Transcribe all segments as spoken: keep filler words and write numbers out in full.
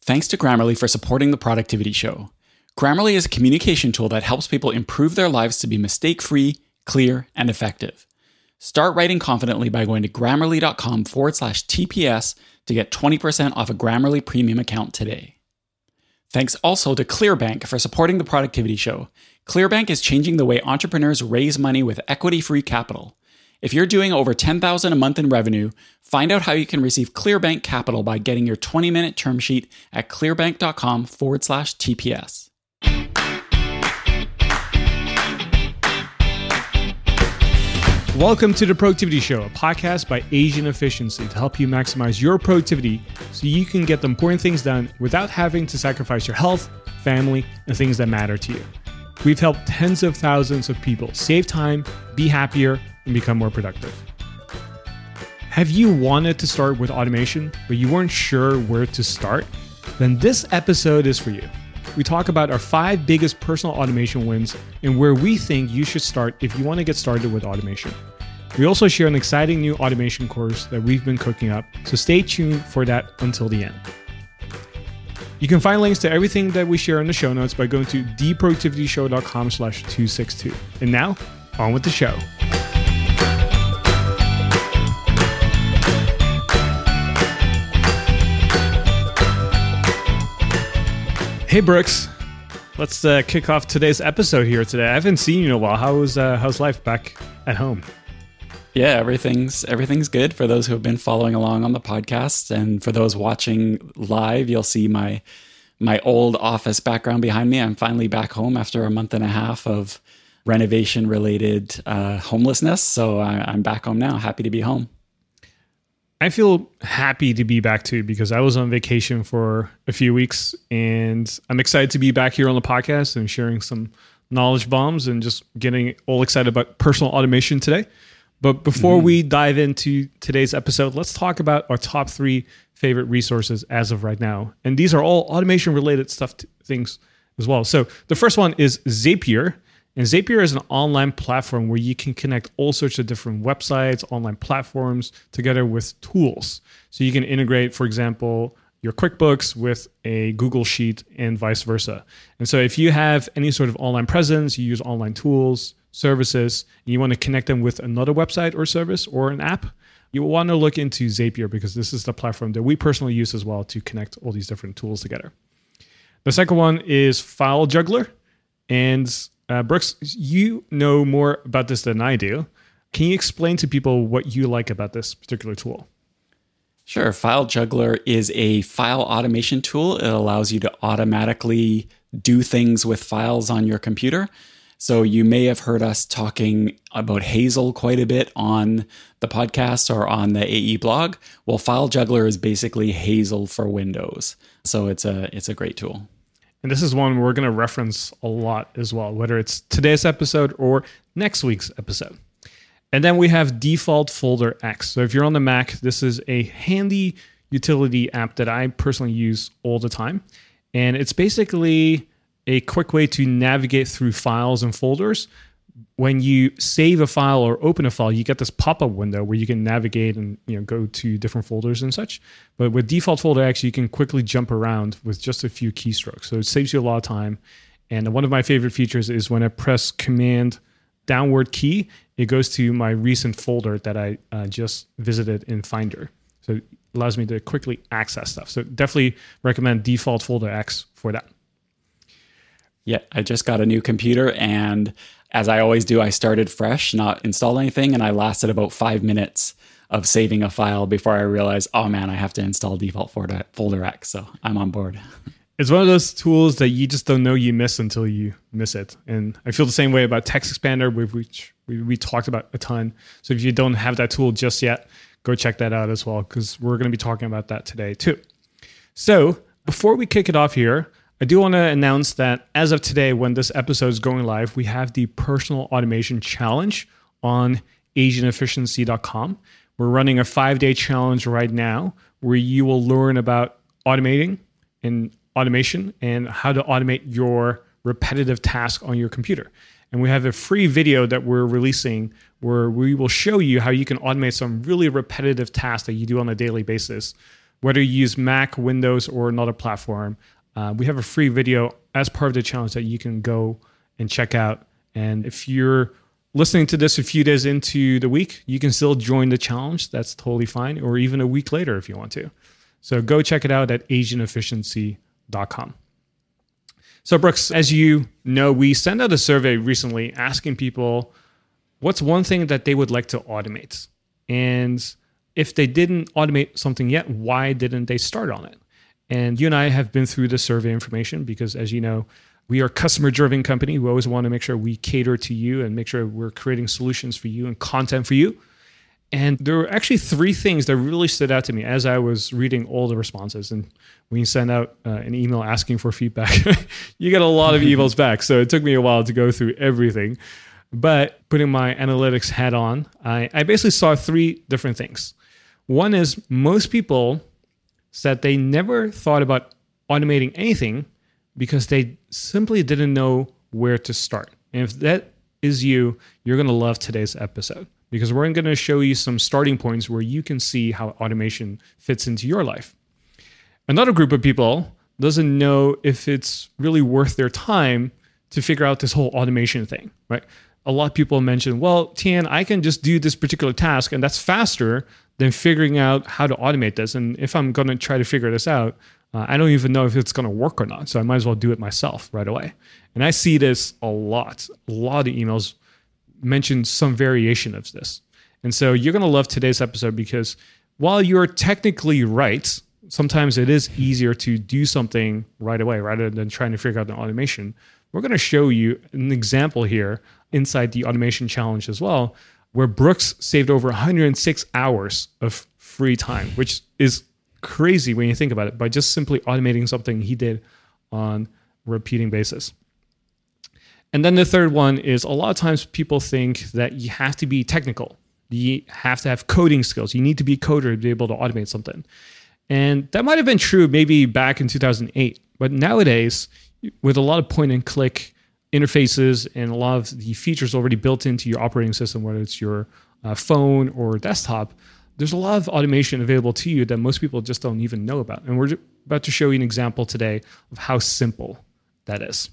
Thanks to Grammarly for supporting the Productivity Show. Grammarly is a communication tool that helps people improve their lives to be mistake-free, clear, and effective. Start writing confidently by going to grammarly.com forward slash TPS to get twenty percent off a Grammarly premium account today. Thanks also to ClearBank for supporting the Productivity Show. ClearBank is changing the way entrepreneurs raise money with equity-free capital. If you're doing over ten thousand dollars a month in revenue, find out how you can receive ClearBank Capital by getting your twenty-minute term sheet at clearbank.com forward slash TPS. Welcome to The Productivity Show, a podcast by Asian Efficiency to help you maximize your productivity so you can get the important things done without having to sacrifice your health, family, and things that matter to you. We've helped tens of thousands of people save time, be happier, and become more productive. Have you wanted to start with automation, but you weren't sure where to start? Then this episode is for you. We talk about our five biggest personal automation wins and where we think you should start if you want to get started with automation. We also share an exciting new automation course that we've been cooking up, so stay tuned for that until the end. You can find links to everything that we share in the show notes by going to theproductivityshow.com slash 262. And now, on with the show. Hey Brooks, let's uh, kick off today's episode here today. I haven't seen you in a while. How's uh, how's life back at home? Yeah, everything's everything's good for those who have been following along on the podcast, and for those watching live, you'll see my my old office background behind me. I'm finally back home after a month and a half of renovation related uh, homelessness. So I, I'm back home now. Happy to be home. I feel happy to be back too, because I was on vacation for a few weeks and I'm excited to be back here on the podcast and sharing some knowledge bombs and just getting all excited about personal automation today. But before mm-hmm. we dive into today's episode, let's talk about our top three favorite resources as of right now. And these are all automation related stuff, t- things as well. So the first one is Zapier. And Zapier is an online platform where you can connect all sorts of different websites, online platforms together with tools. So you can integrate, for example, your QuickBooks with a Google Sheet and vice versa. And so if you have any sort of online presence, you use online tools, services, and you want to connect them with another website or service or an app, you will want to look into Zapier because this is the platform that we personally use as well to connect all these different tools together. The second one is FileJuggler. And Uh, Brooks, you know more about this than I do. Can you explain to people what you like about this particular tool? Sure. FileJuggler is a file automation tool. It allows you to automatically do things with files on your computer. So you may have heard us talking about Hazel quite a bit on the podcast or on the A E blog. Well, FileJuggler is basically Hazel for Windows. So it's a it's a great tool. And this is one we're going to reference a lot as well, whether it's today's episode or next week's episode. And then we have Default Folder X. So if you're on the Mac, this is a handy utility app that I personally use all the time. And it's basically a quick way to navigate through files and folders. When you save a file or open a file, you get this pop-up window where you can navigate and you know go to different folders and such. But with Default Folder X, you can quickly jump around with just a few keystrokes. So it saves you a lot of time. And one of my favorite features is when I press Command downward key, it goes to my recent folder that I uh, just visited in Finder. So it allows me to quickly access stuff. So definitely recommend Default Folder X for that. Yeah, I just got a new computer, and as I always do, I started fresh, not installed anything, and I lasted about five minutes of saving a file before I realized, oh man, I have to install Default Folder, Folder X, so I'm on board. It's one of those tools that you just don't know you miss until you miss it. And I feel the same way about Text Expander, which we, we talked about a ton. So if you don't have that tool just yet, go check that out as well, because we're going to be talking about that today too. So before we kick it off here, I do want to announce that as of today, when this episode is going live, we have the Personal Automation Challenge on asian efficiency dot com. We're running a five-day challenge right now where you will learn about automating and automation and how to automate your repetitive task on your computer. And we have a free video that we're releasing where we will show you how you can automate some really repetitive tasks that you do on a daily basis whether you use Mac, Windows, or another platform. Uh, we have a free video as part of the challenge that you can go and check out. And if you're listening to this a few days into the week, you can still join the challenge. That's totally fine. Or even a week later if you want to. So go check it out at agent efficiency dot com. So Brooks, as you know, we sent out a survey recently asking people what's one thing that they would like to automate. And if they didn't automate something yet, why didn't they start on it? And you and I have been through the survey information because, as you know, we are a customer-driven company. We always want to make sure we cater to you and make sure we're creating solutions for you and content for you. And there were actually three things that really stood out to me as I was reading all the responses. And when you send out uh, an email asking for feedback, you get a lot of emails back. So it took me a while to go through everything. But putting my analytics hat on, I, I basically saw three different things. One is most people said they never thought about automating anything because they simply didn't know where to start. And if that is you, you're going to love today's episode because we're going to show you some starting points where you can see how automation fits into your life. Another group of people doesn't know if it's really worth their time to figure out this whole automation thing, right? A lot of people mention, well, Tian, I can just do this particular task and that's faster than figuring out how to automate this. And if I'm going to try to figure this out, uh, I don't even know if it's going to work or not. So I might as well do it myself right away. And I see this a lot. A lot of emails mention some variation of this. And so you're going to love today's episode because while you're technically right, sometimes it is easier to do something right away rather than trying to figure out the automation. We're going to show you an example here inside the automation challenge as well, where Brooks saved over one hundred six hours of free time, which is crazy when you think about it, by just simply automating something he did on a repeating basis. And then the third one is a lot of times people think that you have to be technical. You have to have coding skills. You need to be a coder to be able to automate something. And that might have been true maybe back in two thousand eight. But nowadays, with a lot of point and click interfaces and a lot of the features already built into your operating system, whether it's your uh, phone or desktop, there's a lot of automation available to you that most people just don't even know about. And we're about to show you an example today of how simple that is.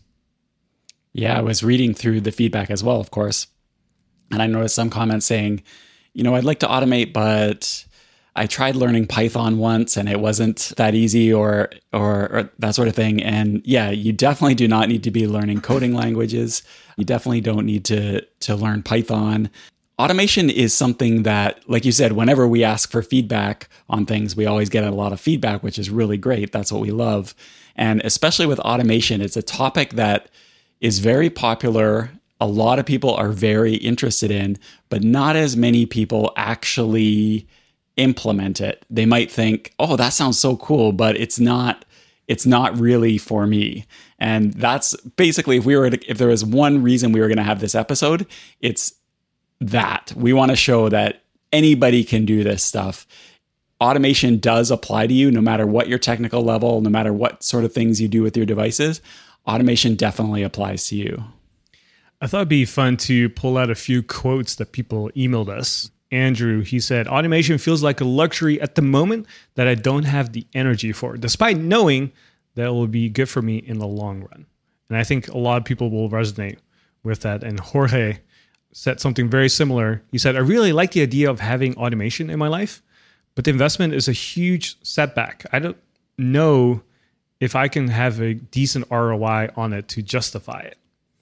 Yeah, I was reading through the feedback as well, of course. And I noticed some comments saying, you know, I'd like to automate, but I tried learning Python once and it wasn't that easy or, or or that sort of thing. And yeah, you definitely do not need to be learning coding languages. You definitely don't need to to learn Python. Automation is something that, like you said, whenever we ask for feedback on things, we always get a lot of feedback, which is really great. That's what we love. And especially with automation, it's a topic that is very popular. A lot of people are very interested in, but not as many people actually implement it. They might think, oh, that sounds so cool, but it's not, it's not really for me. And that's basically, if we were to, if there was one reason we were going to have this episode, it's that we want to show that anybody can do this stuff. Automation does apply to you no matter what your technical level, no matter what sort of things you do with your devices. Automation definitely applies to you. I thought it'd be fun to pull out a few quotes that people emailed us. Andrew, he said, automation feels like a luxury at the moment that I don't have the energy for, despite knowing that it will be good for me in the long run. And I think a lot of people will resonate with that. And Jorge said something very similar. He said, I really like the idea of having automation in my life, but the investment is a huge setback. I don't know if I can have a decent R O I on it to justify it.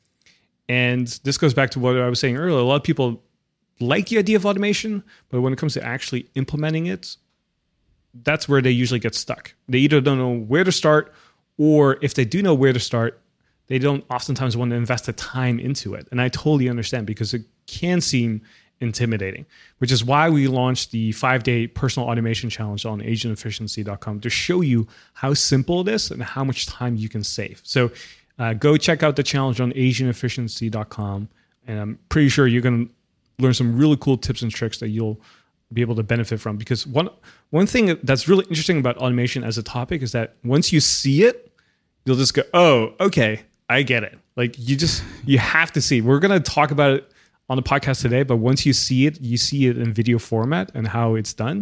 And this goes back to what I was saying earlier. A lot of people like the idea of automation, but when it comes to actually implementing it, that's where they usually get stuck. They either don't know where to start, or if they do know where to start, they don't oftentimes want to invest the time into it. And I totally understand because it can seem intimidating, which is why we launched the five-day personal automation challenge on agent efficiency dot com to show you how simple it is and how much time you can save. So uh, go check out the challenge on agent efficiency dot com. And I'm pretty sure you're going to learn some really cool tips and tricks that you'll be able to benefit from. Because one one thing that's really interesting about automation as a topic is that once you see it, you'll just go, oh, okay, I get it. Like you just, you have to see. We're going to talk about it on the podcast today, but once you see it, you see it in video format and how it's done.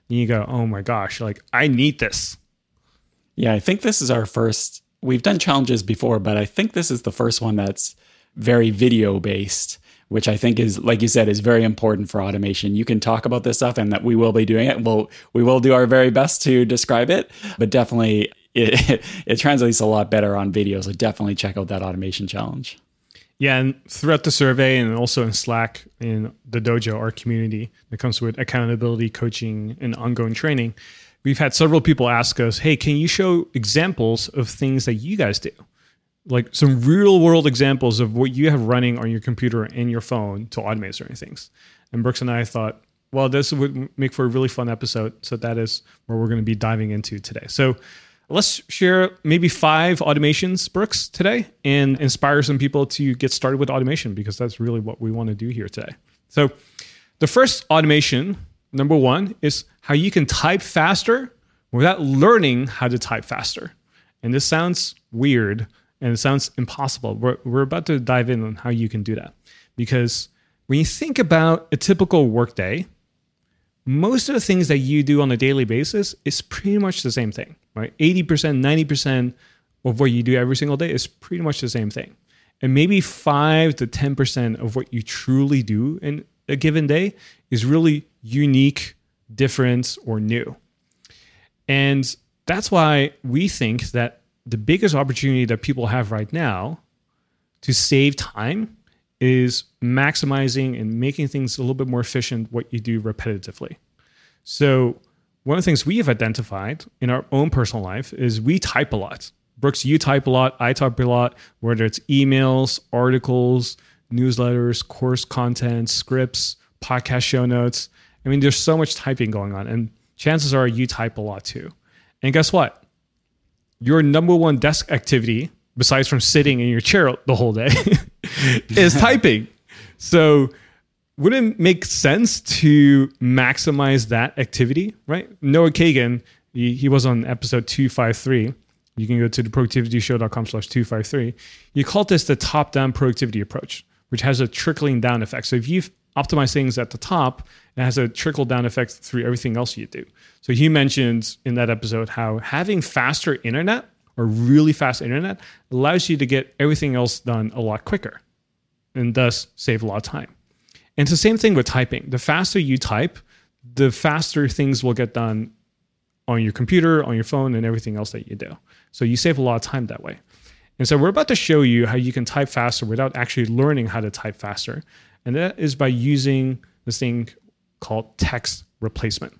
and you go, oh my gosh, like I need this. Yeah, I think this is our first, we've done challenges before, but I think this is the first one that's very video based, which I think is, like you said, is very important for automation. You can talk about this stuff and that we will be doing it. We'll, we will do our very best to describe it, but definitely it, it translates a lot better on video. So definitely check out that automation challenge. Yeah, and throughout the survey and also in Slack, in the dojo, our community that comes with accountability, coaching, and ongoing training, we've had several people ask us, hey, can you show examples of things that you guys do? Like some real world examples of what you have running on your computer and your phone to automate certain things. And Brooks and I thought, well, this would make for a really fun episode. So that is where we're going to be diving into today. So let's share maybe five automations, Brooks, today, and inspire some people to get started with automation, because that's really what we want to do here today. So the first automation, number one, is how you can type faster without learning how to type faster. And this sounds weird and it sounds impossible. We're, we're about to dive in on how you can do that. Because when you think about a typical workday, most of the things that you do on a daily basis is pretty much the same thing, right? eighty percent, ninety percent of what you do every single day is pretty much the same thing. And maybe five to ten percent of what you truly do in a given day is really unique, different, or new. And that's why we think that the biggest opportunity that people have right now to save time is maximizing and making things a little bit more efficient what you do repetitively. So one of the things we have identified in our own personal life is we type a lot. Brooks, you type a lot, I type a lot, whether it's emails, articles, newsletters, course content, scripts, podcast show notes. I mean, there's so much typing going on, and chances are you type a lot too. And guess what? Your number one desk activity, besides from sitting in your chair the whole day, is typing. So wouldn't it make sense to maximize that activity, right? Noah Kagan, he, he was on episode two fifty-three. You can go to the productivity show dot com slash two fifty-three. You called this the top-down productivity approach, which has a trickling down effect. So if you've optimized things at the top, it has a trickle-down effect through everything else you do. So he mentioned in that episode how having faster internet or really fast internet allows you to get everything else done a lot quicker and thus save a lot of time. And it's the same thing with typing. The faster you type, the faster things will get done on your computer, on your phone, and everything else that you do. So you save a lot of time that way. And so we're about to show you how you can type faster without actually learning how to type faster. And that is by using this thing called text replacement.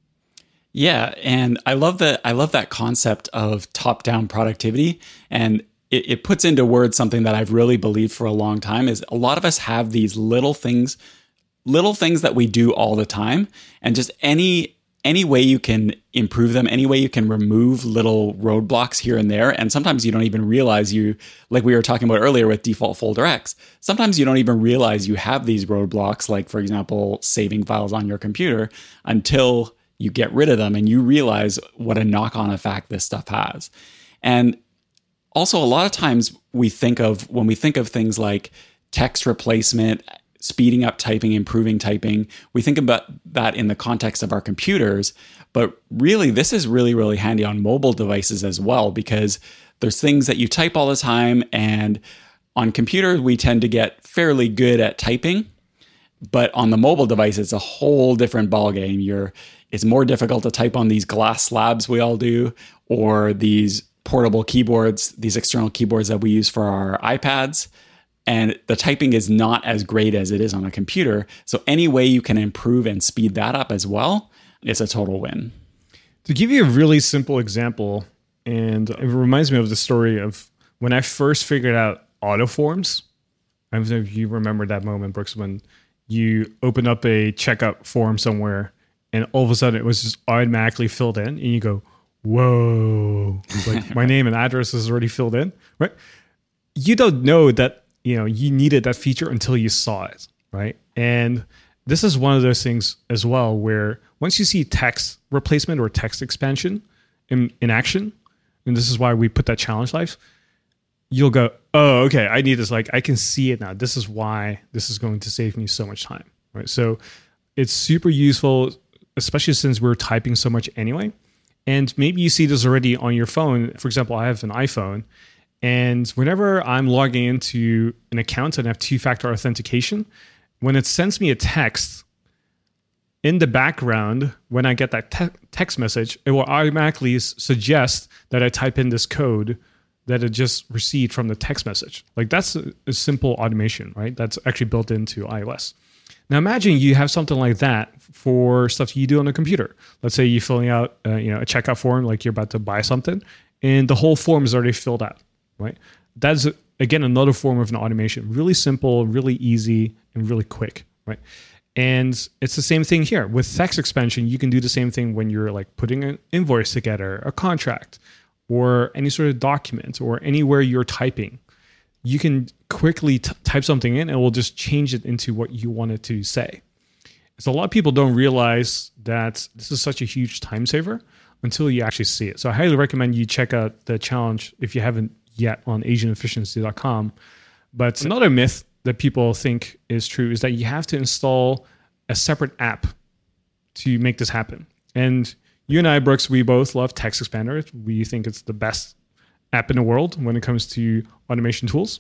Yeah, and I love that. I love that concept of top-down productivity, and it, it puts into words something that I've really believed for a long time. Is a lot of us have these little things, little things that we do all the time, and just any any way you can improve them, any way you can remove little roadblocks here and there. And sometimes you don't even realize you, like we were talking about earlier with default folder X, sometimes you don't even realize you have these roadblocks, like for example, saving files on your computer, until you get rid of them and you realize what a knock-on effect this stuff has. And also a lot of times we think of, when we think of things like text replacement, speeding up typing, improving typing, we think about that in the context of our computers. But really, this is really, really handy on mobile devices as well, because there's things that you type all the time. And on computers, we tend to get fairly good at typing. But on the mobile device, it's a whole different ballgame. You're, it's more difficult to type on these glass slabs we all do, or these portable keyboards, these external keyboards that we use for our iPads. And the typing is not as great as it is on a computer. So any way you can improve and speed that up as well, it's a total win. To give you a really simple example, and it reminds me of the story of when I first figured out autoforms. I don't know if you remember that moment, Brooks, when you open up a checkout form somewhere and all of a sudden it was just automatically filled in and you go, whoa, like my name and address is already filled in, right? You don't know that, you know, you needed that feature until you saw it, right? And this is one of those things as well, where once you see text replacement or text expansion in, in action, and this is why we put that challenge live, you'll go, oh, okay, I need this. Like, I can see it now. This is why this is going to save me so much time, right? So it's super useful, especially since we're typing so much anyway. And maybe you see this already on your phone. For example, I have an iPhone. And whenever I'm logging into an account and I have two-factor authentication, when it sends me a text, in the background, when I get that te- text message, it will automatically s- suggest that I type in this code that it just received from the text message. Like that's a, a simple automation, right? That's actually built into iOS. Now imagine you have something like that for stuff you do on the computer. Let's say you're filling out uh, you know, a checkout form, like you're about to buy something, and the whole form is already filled out, right? That's, again, another form of an automation. Really simple, really easy, and really quick, right? And it's the same thing here. With text expansion, you can do the same thing when you're like putting an invoice together, a contract, or any sort of document, or anywhere you're typing. You can quickly t- type something in and it will just change it into what you want it to say. So a lot of people don't realize that this is such a huge time saver until you actually see it. So I highly recommend you check out the challenge if you haven't yet on agent efficiency dot com. But another myth that people think is true is that you have to install a separate app to make this happen. And you and I, Brooks, we both love TextExpander. We think it's the best app in the world when it comes to automation tools.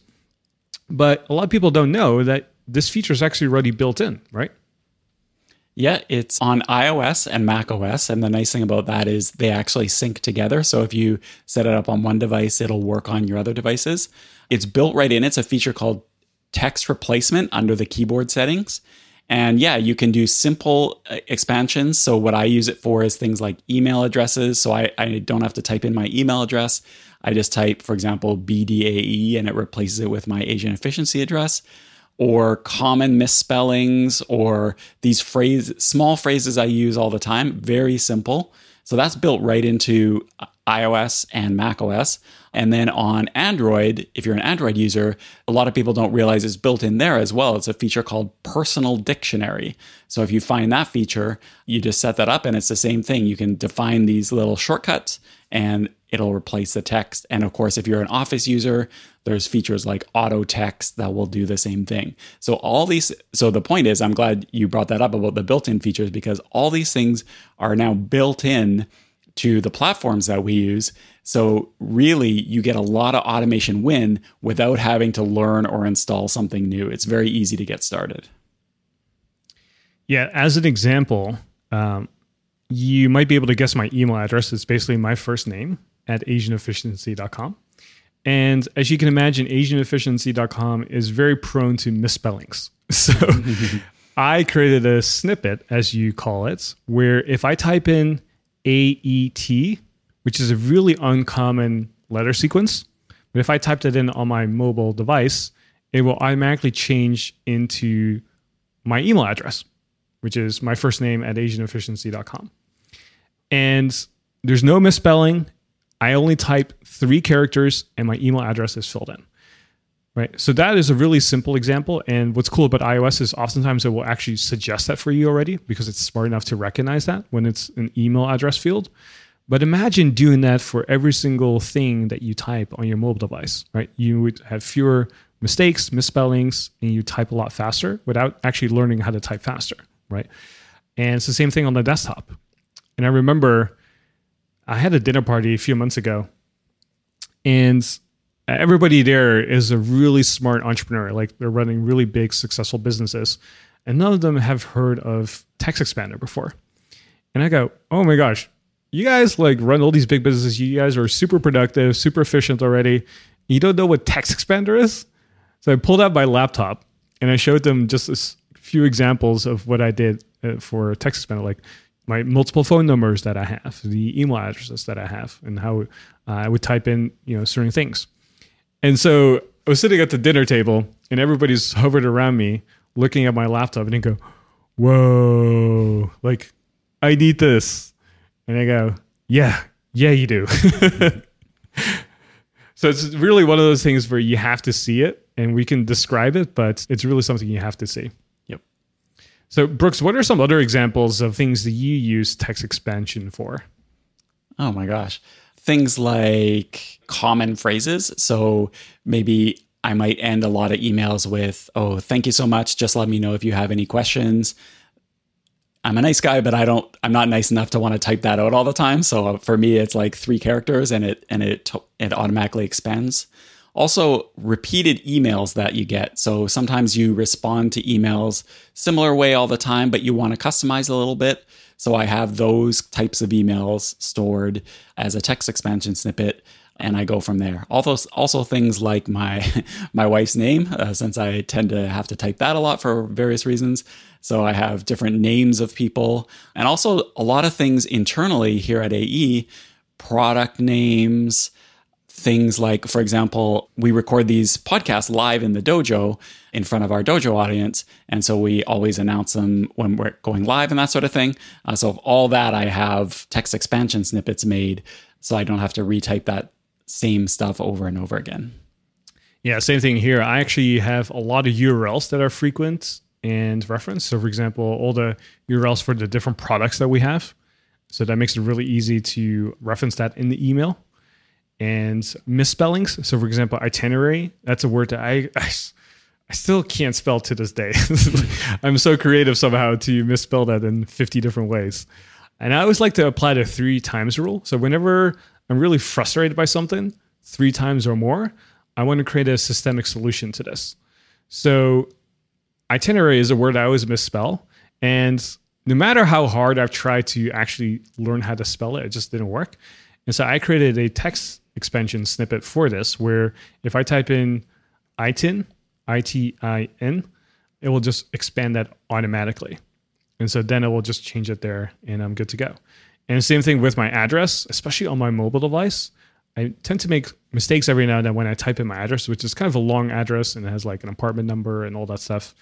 But a lot of people don't know that this feature is actually already built in, right? Yeah, it's on iOS and macOS. And the nice thing about that is they actually sync together. So if you set it up on one device, it'll work on your other devices. It's built right in. It's a feature called text replacement under the keyboard settings. And yeah, you can do simple expansions. So what I use it for is things like email addresses. So I, I don't have to type in my email address. I just type, for example, B D A E, and it replaces it with my agent efficiency address. Or common misspellings, or these phrase, small phrases I use all the time. Very simple. So that's built right into iOS and macOS. And then on Android, if you're an Android user, a lot of people don't realize it's built in there as well. It's a feature called Personal Dictionary. So if you find that feature, you just set that up and it's the same thing. You can define these little shortcuts and it'll replace the text. And of course, if you're an Office user, there's features like auto text that will do the same thing. So all these, so the point is, I'm glad you brought that up about the built-in features, because all these things are now built in to the platforms that we use. So really, you get a lot of automation win without having to learn or install something new. It's very easy to get started. Yeah, as an example, um, you might be able to guess my email address. It's basically my first name at agent efficiency dot com. And as you can imagine, agent efficiency dot com is very prone to misspellings. So I created a snippet, as you call it, where if I type in A E T, which is a really uncommon letter sequence, but if I typed it in on my mobile device, it will automatically change into my email address, which is my first name at agent efficiency dot com. And there's no misspelling. I only type three characters and my email address is filled in, right? So that is a really simple example. And what's cool about iOS is oftentimes it will actually suggest that for you already because it's smart enough to recognize that when it's an email address field. But imagine doing that for every single thing that you type on your mobile device, right? You would have fewer mistakes, misspellings, and you type a lot faster without actually learning how to type faster, right? And it's the same thing on the desktop. And I remember I had a dinner party a few months ago, and everybody there is a really smart entrepreneur. Like they're running really big, successful businesses, and none of them have heard of TextExpander before. And I go, oh my gosh, you guys like run all these big businesses. You guys are super productive, super efficient already. You don't know what TextExpander is? So I pulled out my laptop and I showed them just a few examples of what I did for TextExpander, like my multiple phone numbers that I have, the email addresses that I have, and how uh, I would type in, you know, certain things. And so I was sitting at the dinner table and everybody's hovered around me looking at my laptop and they go, whoa, like I need this. And I go, yeah, yeah, you do. So it's really one of those things where you have to see it and we can describe it, but it's really something you have to see. Yep. So Brooks, what are some other examples of things that you use text expansion for? Oh my gosh. Things like common phrases. So maybe I might end a lot of emails with, oh, thank you so much. Just let me know if you have any questions. I'm a nice guy, but I don't, I'm not nice enough to want to type that out all the time. So for me, it's like three characters and it, and it, it automatically expands. Also, repeated emails that you get. So sometimes you respond to emails similar way all the time, but you want to customize a little bit. So I have those types of emails stored as a text expansion snippet, and I go from there. Also, also things like my my wife's name, uh, since I tend to have to type that a lot for various reasons. So I have different names of people, and also a lot of things internally here at A E, product names, things like, for example, we record these podcasts live in the dojo in front of our dojo audience. And so we always announce them when we're going live and that sort of thing. Uh, so of all that, I have text expansion snippets made so I don't have to retype that same stuff over and over again. Yeah, same thing here. I actually have a lot of U R Ls that are frequent and referenced. So for example, all the U R Ls for the different products that we have. So that makes it really easy to reference that in the email. And misspellings. So for example, itinerary, that's a word that I, I, I still can't spell to this day. I'm so creative somehow to misspell that in fifty different ways. And I always like to apply the three times rule. So whenever I'm really frustrated by something, three times or more, I want to create a systemic solution to this. So itinerary is a word I always misspell. And no matter how hard I've tried to actually learn how to spell it, it just didn't work. And so I created a text expansion snippet for this, where if I type in I T I N, I T I N, it will just expand that automatically. And so then it will just change it there and I'm good to go. And the same thing with my address, especially on my mobile device. I tend to make mistakes every now and then when I type in my address, which is kind of a long address and it has like an apartment number and all that stuff.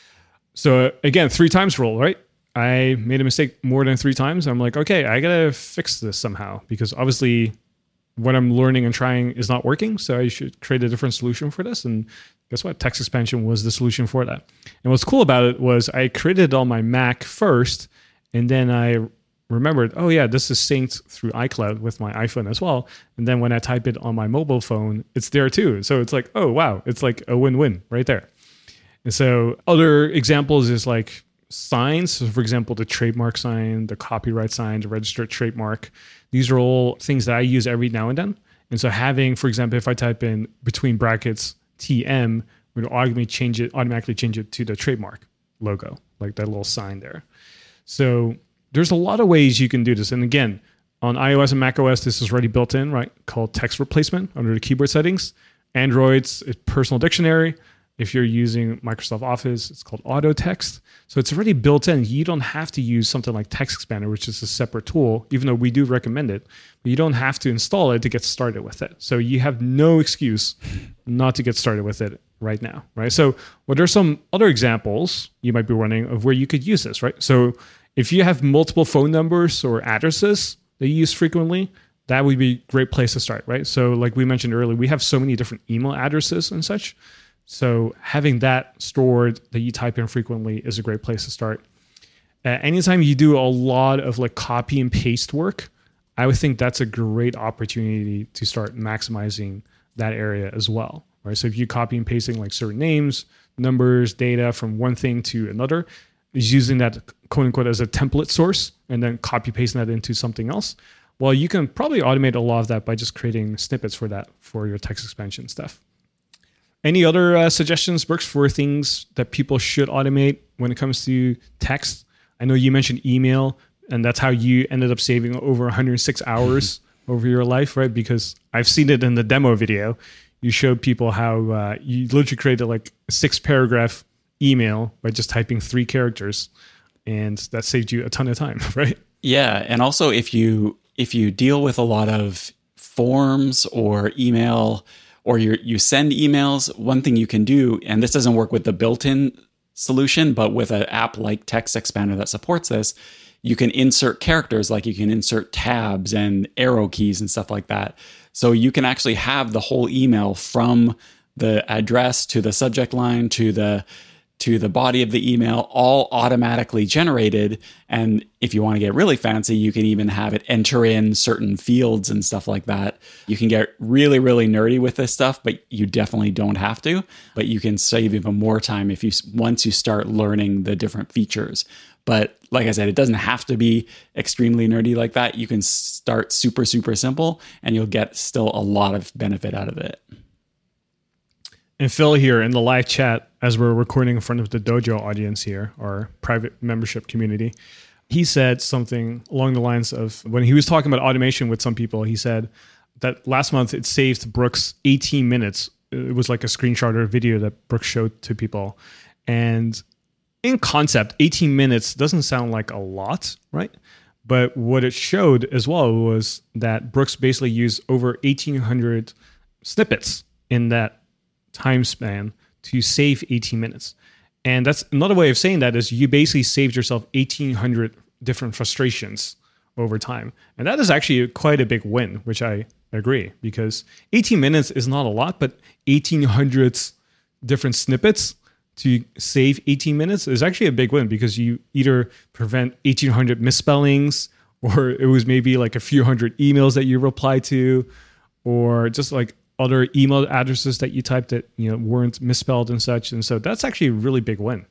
So again, three times rule, right? I made a mistake more than three times. I'm like, okay, I got to fix this somehow because obviously what I'm learning and trying is not working. So I should create a different solution for this. And guess what? Text expansion was the solution for that. And what's cool about it was I created it on my Mac first, and then I remembered, oh yeah, this is synced through iCloud with my iPhone as well. And then when I type it on my mobile phone, it's there too. So it's like, oh wow, it's like a win-win right there. And so other examples is like signs. So for example, the trademark sign, the copyright sign, the registered trademark. These are all things that I use every now and then. And so having, for example, if I type in between brackets T M, it would automatically change it, automatically change it to the trademark logo, like that little sign there. So there's a lot of ways you can do this. And again, on iOS and macOS, this is already built in, right? Called text replacement under the keyboard settings. Android's personal dictionary. If you're using Microsoft Office, it's called auto text. So it's already built in. You don't have to use something like Text Expander, which is a separate tool, even though we do recommend it. But you don't have to install it to get started with it. So you have no excuse not to get started with it right now, right? So what are some other examples you might be running of where you could use this, right? So if you have multiple phone numbers or addresses that you use frequently, that would be a great place to start, right? So like we mentioned earlier, we have so many different email addresses and such. So having that stored that you type in frequently is a great place to start. Uh, anytime you do a lot of like copy and paste work, I would think that's a great opportunity to start maximizing that area as well, right? So if you copy and pasting like certain names, numbers, data from one thing to another, is using that quote unquote as a template source and then copy pasting that into something else. Well, you can probably automate a lot of that by just creating snippets for that for your text expansion stuff. Any other uh, suggestions, Brooks, for things that people should automate when it comes to text? I know you mentioned email, and that's how you ended up saving over one hundred six hours over your life, right? Because I've seen it in the demo video. You showed people how uh, you literally created like a six paragraph email by just typing three characters, and that saved you a ton of time, right? Yeah, and also if you if you deal with a lot of forms or email, or you you send emails, one thing you can do, and this doesn't work with the built-in solution, but with an app like Text Expander that supports this, you can insert characters, like you can insert tabs and arrow keys and stuff like that. So you can actually have the whole email from the address to the subject line to the to the body of the email, all automatically generated. And if you want to get really fancy, you can even have it enter in certain fields and stuff like that. You can get really, really nerdy with this stuff, but you definitely don't have to. But you can save even more time if you once you start learning the different features. But like I said, it doesn't have to be extremely nerdy like that. You can start super, super simple, and you'll get still a lot of benefit out of it. And Phil here in the live chat, as we're recording in front of the Dojo audience here, our private membership community, he said something along the lines of, when he was talking about automation with some people, he said that last month it saved Brooks eighteen minutes. It was like a screenshot or a video that Brooks showed to people. And in concept, eighteen minutes doesn't sound like a lot, right? But what it showed as well was that Brooks basically used over eighteen hundred snippets in that time span to save eighteen minutes. And that's another way of saying that is you basically saved yourself eighteen hundred different frustrations over time. And that is actually quite a big win, which I agree, because eighteen minutes is not a lot, but eighteen hundred different snippets to save eighteen minutes is actually a big win, because you either prevent eighteen hundred misspellings, or it was maybe like a few hundred emails that you replied to, or just like other email addresses that you typed that, you know, weren't misspelled and such. And so that's actually a really big win.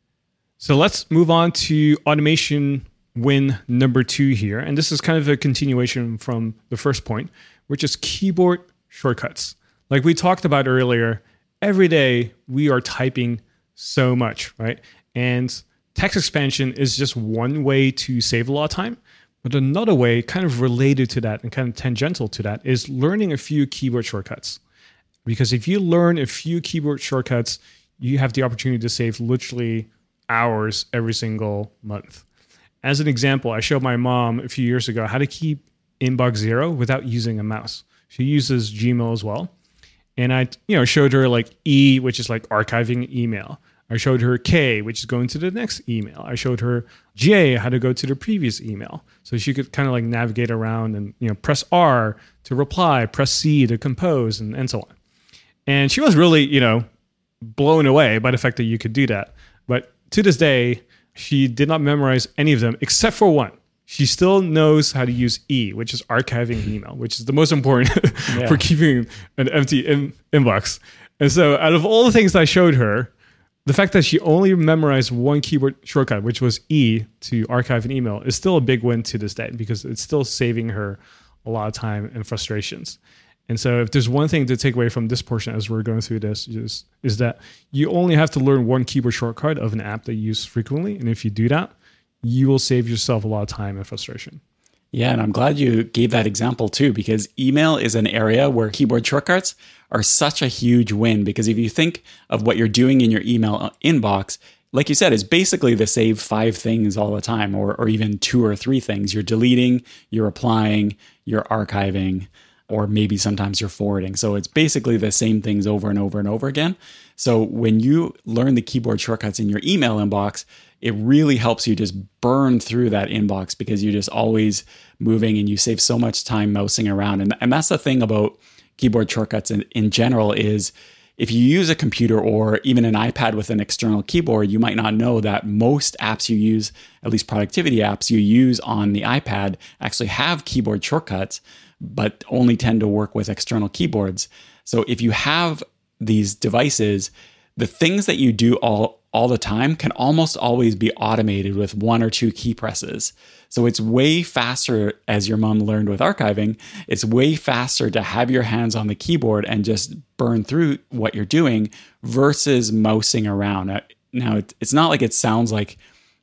So let's move on to automation win number two here. And this is kind of a continuation from the first point, which is keyboard shortcuts. Like we talked about earlier, every day we are typing so much, right? And text expansion is just one way to save a lot of time. But another way, kind of related to that and kind of tangential to that, is learning a few keyboard shortcuts. Because if you learn a few keyboard shortcuts, you have the opportunity to save literally hours every single month. As an example, I showed my mom a few years ago how to keep inbox zero without using a mouse. She uses Gmail as well. And I, you know, showed her like E, which is like archiving email. I showed her K, which is going to the next email. I showed her J, how to go to the previous email. So she could kind of like navigate around and, you know, press R to reply, press C to compose, and, and so on. And she was really, you know, blown away by the fact that you could do that. But to this day, she did not memorize any of them except for one. She still knows how to use E, which is archiving email, which is the most important yeah. for keeping an empty in- inbox. And so out of all the things I showed her, the fact that she only memorized one keyboard shortcut, which was E to archive an email, is still a big win to this day, because it's still saving her a lot of time and frustrations. And so if there's one thing to take away from this portion as we're going through this, is, is that you only have to learn one keyboard shortcut of an app that you use frequently. And if you do that, you will save yourself a lot of time and frustration. Yeah, and I'm glad you gave that example too, because email is an area where keyboard shortcuts are such a huge win. Because if you think of what you're doing in your email inbox, like you said, it's basically the save five things all the time, or, or even two or three things. You're deleting, you're applying, you're archiving, or maybe sometimes you're forwarding. So it's basically the same things over and over and over again. So when you learn the keyboard shortcuts in your email inbox, it really helps you just burn through that inbox, because you're just always moving and you save so much time mousing around. And, and that's the thing about keyboard shortcuts in, in general, is if you use a computer or even an iPad with an external keyboard, you might not know that most apps you use, at least productivity apps you use on the iPad, actually have keyboard shortcuts, but only tend to work with external keyboards. So if you have these devices, the things that you do all all the time can almost always be automated with one or two key presses. So it's way faster, as your mom learned with archiving, it's way faster to have your hands on the keyboard and just burn through what you're doing versus mousing around. Now, it's not like it sounds like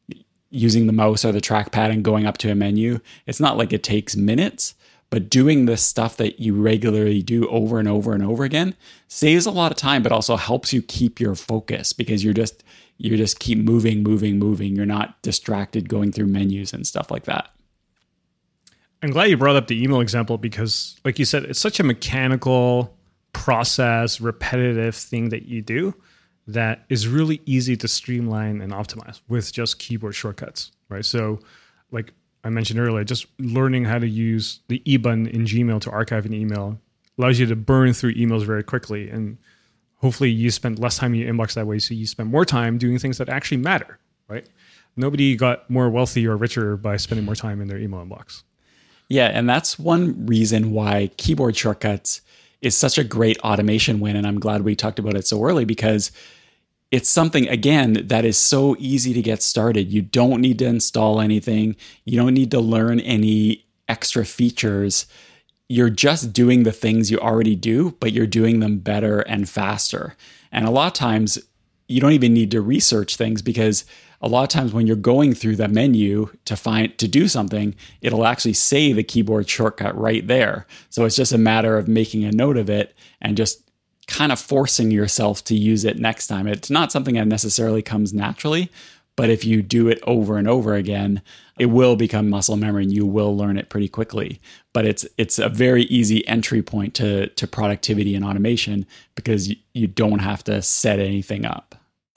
using the mouse or the trackpad and going up to a menu. It's not like it takes minutes, but doing the stuff that you regularly do over and over and over again saves a lot of time, but also helps you keep your focus, because you're just you just keep moving, moving, moving. You're not distracted going through menus and stuff like that. I'm glad you brought up the email example, because like you said, it's such a mechanical process, repetitive thing that you do that is really easy to streamline and optimize with just keyboard shortcuts, right? So like I mentioned earlier, just learning how to use the E button in Gmail to archive an email allows you to burn through emails very quickly and hopefully you spend less time in your inbox that way, so you spend more time doing things that actually matter, right? Nobody got more wealthy or richer by spending more time in their email inbox. Yeah, and that's one reason why keyboard shortcuts is such a great automation win, and I'm glad we talked about it so early, because it's something, again, that is so easy to get started. You don't need to install anything. You don't need to learn any extra features. You're just doing the things you already do, but you're doing them better and faster. And a lot of times, you don't even need to research things, because a lot of times when you're going through the menu to find to do something, it'll actually say the keyboard shortcut right there. So it's just a matter of making a note of it and just kind of forcing yourself to use it next time. It's not something that necessarily comes naturally, but if you do it over and over again, it will become muscle memory and you will learn it pretty quickly. But it's it's a very easy entry point to, to productivity and automation, because you, you don't have to set anything up.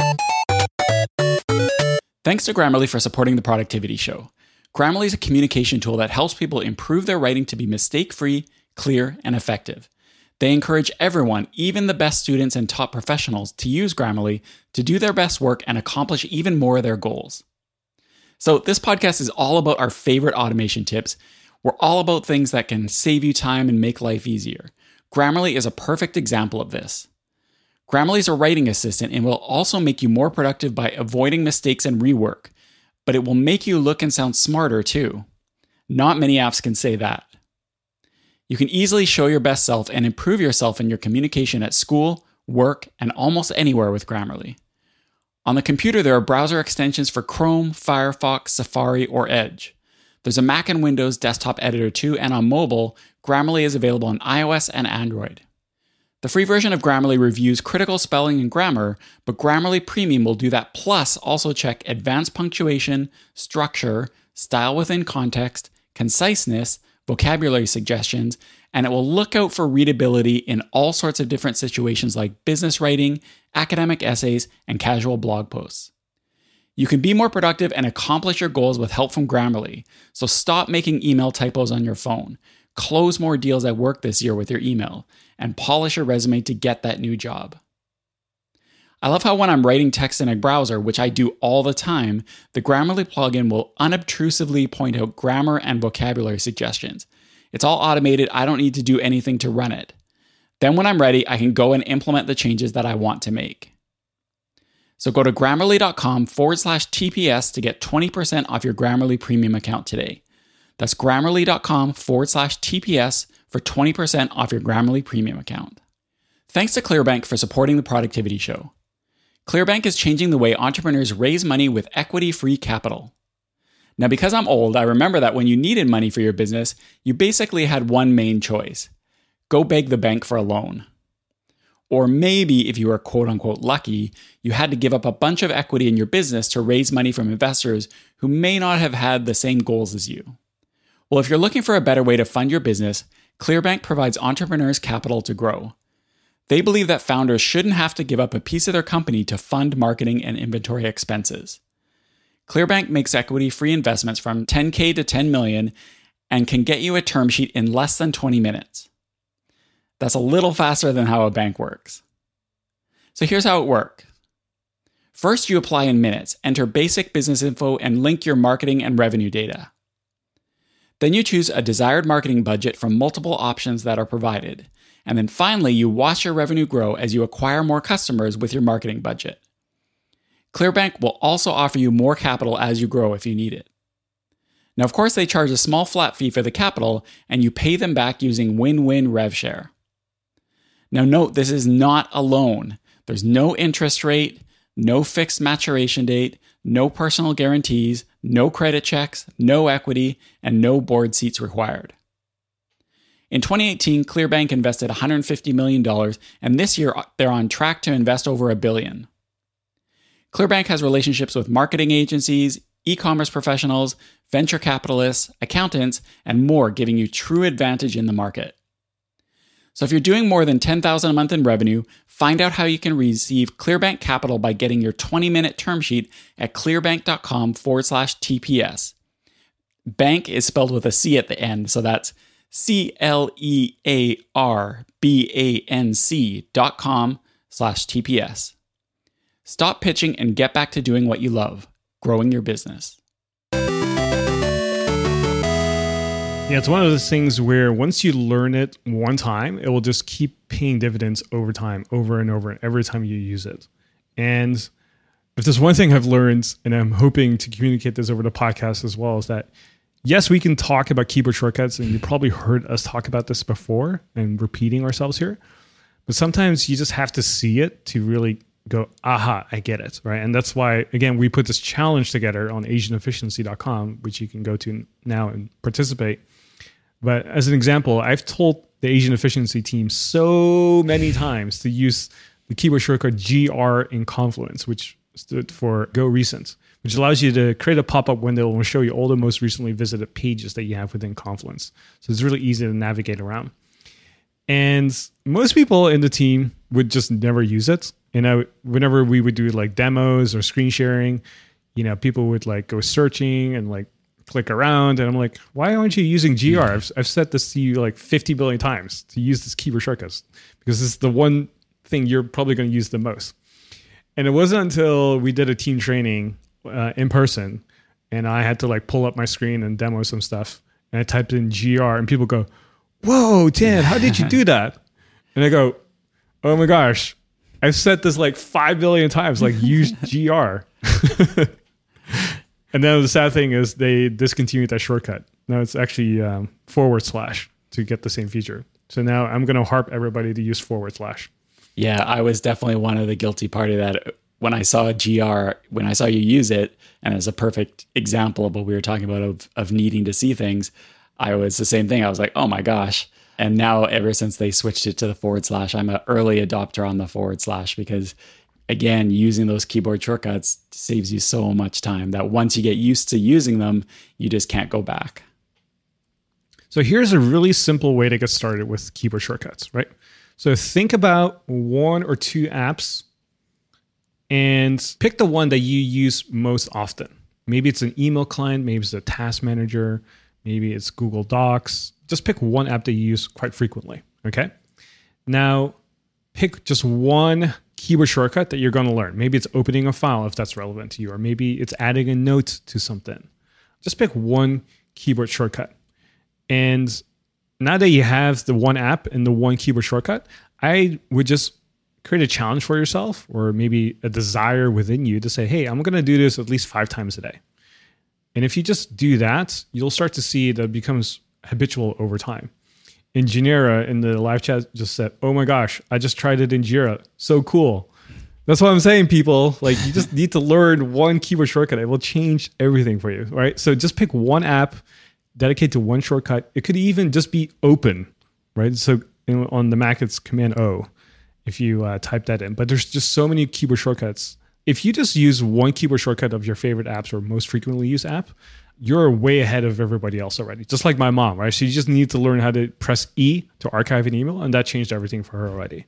Thanks to Grammarly for supporting the Productivity Show. Grammarly is a communication tool that helps people improve their writing to be mistake-free, clear, and effective. They encourage everyone, even the best students and top professionals, to use Grammarly to do their best work and accomplish even more of their goals. So this podcast is all about our favorite automation tips. We're all about things that can save you time and make life easier. Grammarly is a perfect example of this. Grammarly is a writing assistant and will also make you more productive by avoiding mistakes and rework, but it will make you look and sound smarter too. Not many apps can say that. You can easily show your best self and improve yourself in your communication at school, work, and almost anywhere with Grammarly. On the computer, there are browser extensions for Chrome, Firefox, Safari, or Edge. There's a Mac and Windows desktop editor too, and on mobile, Grammarly is available on iOS and Android. The free version of Grammarly reviews critical spelling and grammar, but Grammarly Premium will do that, plus also check advanced punctuation, structure, style within context, conciseness, vocabulary suggestions, and it will look out for readability in all sorts of different situations like business writing, academic essays, and casual blog posts. You can be more productive and accomplish your goals with help from Grammarly, so stop making email typos on your phone, close more deals at work this year with your email, and polish your resume to get that new job. I love how when I'm writing text in a browser, which I do all the time, the Grammarly plugin will unobtrusively point out grammar and vocabulary suggestions. It's all automated. I don't need to do anything to run it. Then when I'm ready, I can go and implement the changes that I want to make. So go to grammarly.com forward slash TPS to get twenty percent off your Grammarly Premium account today. That's grammarly.com forward slash TPS for twenty percent off your Grammarly Premium account. Thanks to ClearBank for supporting the Productivity Show. ClearBank is changing the way entrepreneurs raise money with equity-free capital. Now, because I'm old, I remember that when you needed money for your business, you basically had one main choice: go beg the bank for a loan. Or maybe, if you were quote-unquote lucky, you had to give up a bunch of equity in your business to raise money from investors who may not have had the same goals as you. Well, if you're looking for a better way to fund your business, ClearBank provides entrepreneurs capital to grow. They believe that founders shouldn't have to give up a piece of their company to fund marketing and inventory expenses. ClearBank makes equity-free investments from ten thousand to ten million dollars and can get you a term sheet in less than twenty minutes. That's a little faster than how a bank works. So here's how it works. First, you apply in minutes, enter basic business info, and link your marketing and revenue data. Then you choose a desired marketing budget from multiple options that are provided. And then finally, you watch your revenue grow as you acquire more customers with your marketing budget. ClearBank will also offer you more capital as you grow if you need it. Now, of course, they charge a small flat fee for the capital, and you pay them back using win-win rev share. Now, note, this is not a loan. There's no interest rate, no fixed maturation date, no personal guarantees, no credit checks, no equity, and no board seats required. In twenty eighteen, ClearBank invested one hundred fifty million dollars, and this year they're on track to invest over a billion. ClearBank has relationships with marketing agencies, e-commerce professionals, venture capitalists, accountants, and more, giving you true advantage in the market. So if you're doing more than ten thousand dollars a month in revenue, find out how you can receive ClearBank Capital by getting your twenty-minute term sheet at clearbank.com forward slash TPS. Bank is spelled with a C at the end, so that's C L E A R B A N C dot com slash TPS. Stop pitching and get back to doing what you love, growing your business. Yeah, it's one of those things where once you learn it one time, it will just keep paying dividends over time, over and over, every time you use it. And if there's one thing I've learned, and I'm hoping to communicate this over the podcast as well, is that yes, we can talk about keyboard shortcuts, and you probably heard us talk about this before and repeating ourselves here. But sometimes you just have to see it to really go, aha, I get it, right? And that's why, again, we put this challenge together on agent efficiency dot com, which you can go to now and participate. But as an example, I've told the Agent Efficiency team so many times to use the keyboard shortcut G R in Confluence, which stood for Go Recent, which allows you to create a pop-up window and will show you all the most recently visited pages that you have within Confluence. So it's really easy to navigate around. And most people in the team would just never use it. And I, whenever we would do like demos or screen sharing, you know, people would like go searching and like click around, and I'm like, why aren't you using G R? I've, I've said this to you like fifty billion times to use this keyboard shortcuts, because it's the one thing you're probably going to use the most. And it wasn't until we did a team training uh, in person, and I had to like pull up my screen and demo some stuff, and I typed in G R, and people go, whoa, Tan, how did you do that? And I go, oh my gosh, I've said this like five billion times, like use G R. And then the sad thing is they discontinued that shortcut. Now it's actually um, forward slash to get the same feature. So now I'm going to harp everybody to use forward slash. Yeah, I was definitely one of the guilty party that when I saw G R, when I saw you use it, and as a perfect example of what we were talking about of, of needing to see things, I was the same thing. I was like, oh my gosh. And now ever since they switched it to the forward slash, I'm an early adopter on the forward slash, because again, using those keyboard shortcuts saves you so much time that once you get used to using them, you just can't go back. So here's a really simple way to get started with keyboard shortcuts, right? So think about one or two apps and pick the one that you use most often. Maybe it's an email client, maybe it's a task manager, maybe it's Google Docs. Just pick one app that you use quite frequently, okay? Now, pick just one keyboard shortcut that you're going to learn. Maybe it's opening a file if that's relevant to you, or maybe it's adding a note to something. Just pick one keyboard shortcut. And now that you have the one app and the one keyboard shortcut, I would just create a challenge for yourself, or maybe a desire within you to say, hey, I'm going to do this at least five times a day. And if you just do that, you'll start to see that it becomes habitual over time. And Janera in the live chat just said, oh my gosh, I just tried it in Jira. So cool. That's what I'm saying, people. Like, you just need to learn one keyboard shortcut. It will change everything for you, right? So just pick one app, dedicate to one shortcut. It could even just be open, right? So in, on the Mac, it's Command O if you uh, type that in. But there's just so many keyboard shortcuts. If you just use one keyboard shortcut of your favorite apps or most frequently used app, you're way ahead of everybody else already. Just like my mom, right? She just needed to learn how to press E to archive an email, and that changed everything for her already.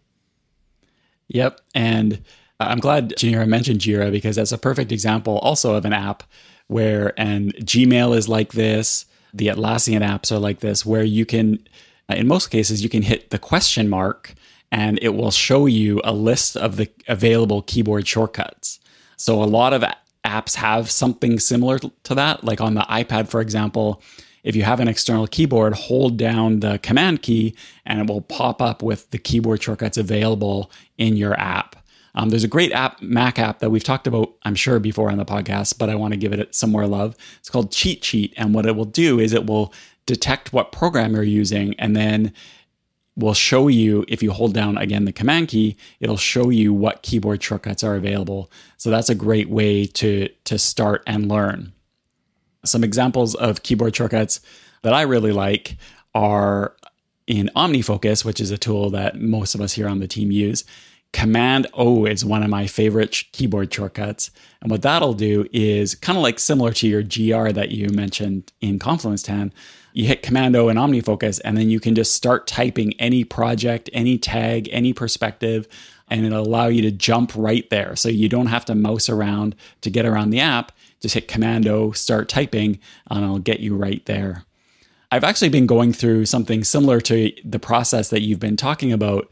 Yep. And I'm glad Janera mentioned Jira, because that's a perfect example also of an app where, and Gmail is like this, the Atlassian apps are like this, where you can, in most cases, you can hit the question mark and it will show you a list of the available keyboard shortcuts. So a lot of apps have something similar to that. Like on the iPad, for example, if you have an external keyboard, hold down the command key and it will pop up with the keyboard shortcuts available in your app. Um, there's a great app, Mac app, that we've talked about, I'm sure, before on the podcast, but I want to give it some more love. It's called Cheat Sheet. And what it will do is it will detect what program you're using, and then will show you, if you hold down, again, the command key, it'll show you what keyboard shortcuts are available. So that's a great way to, to start and learn. Some examples of keyboard shortcuts that I really like are in OmniFocus, which is a tool that most of us here on the team use. Command O is one of my favorite keyboard shortcuts. And what that'll do is kind of like similar to your G R that you mentioned in Confluence Tan. You hit Command O in OmniFocus, and then you can just start typing any project, any tag, any perspective, and it'll allow you to jump right there. So you don't have to mouse around to get around the app. Just hit Command O, start typing, and it'll get you right there. I've actually been going through something similar to the process that you've been talking about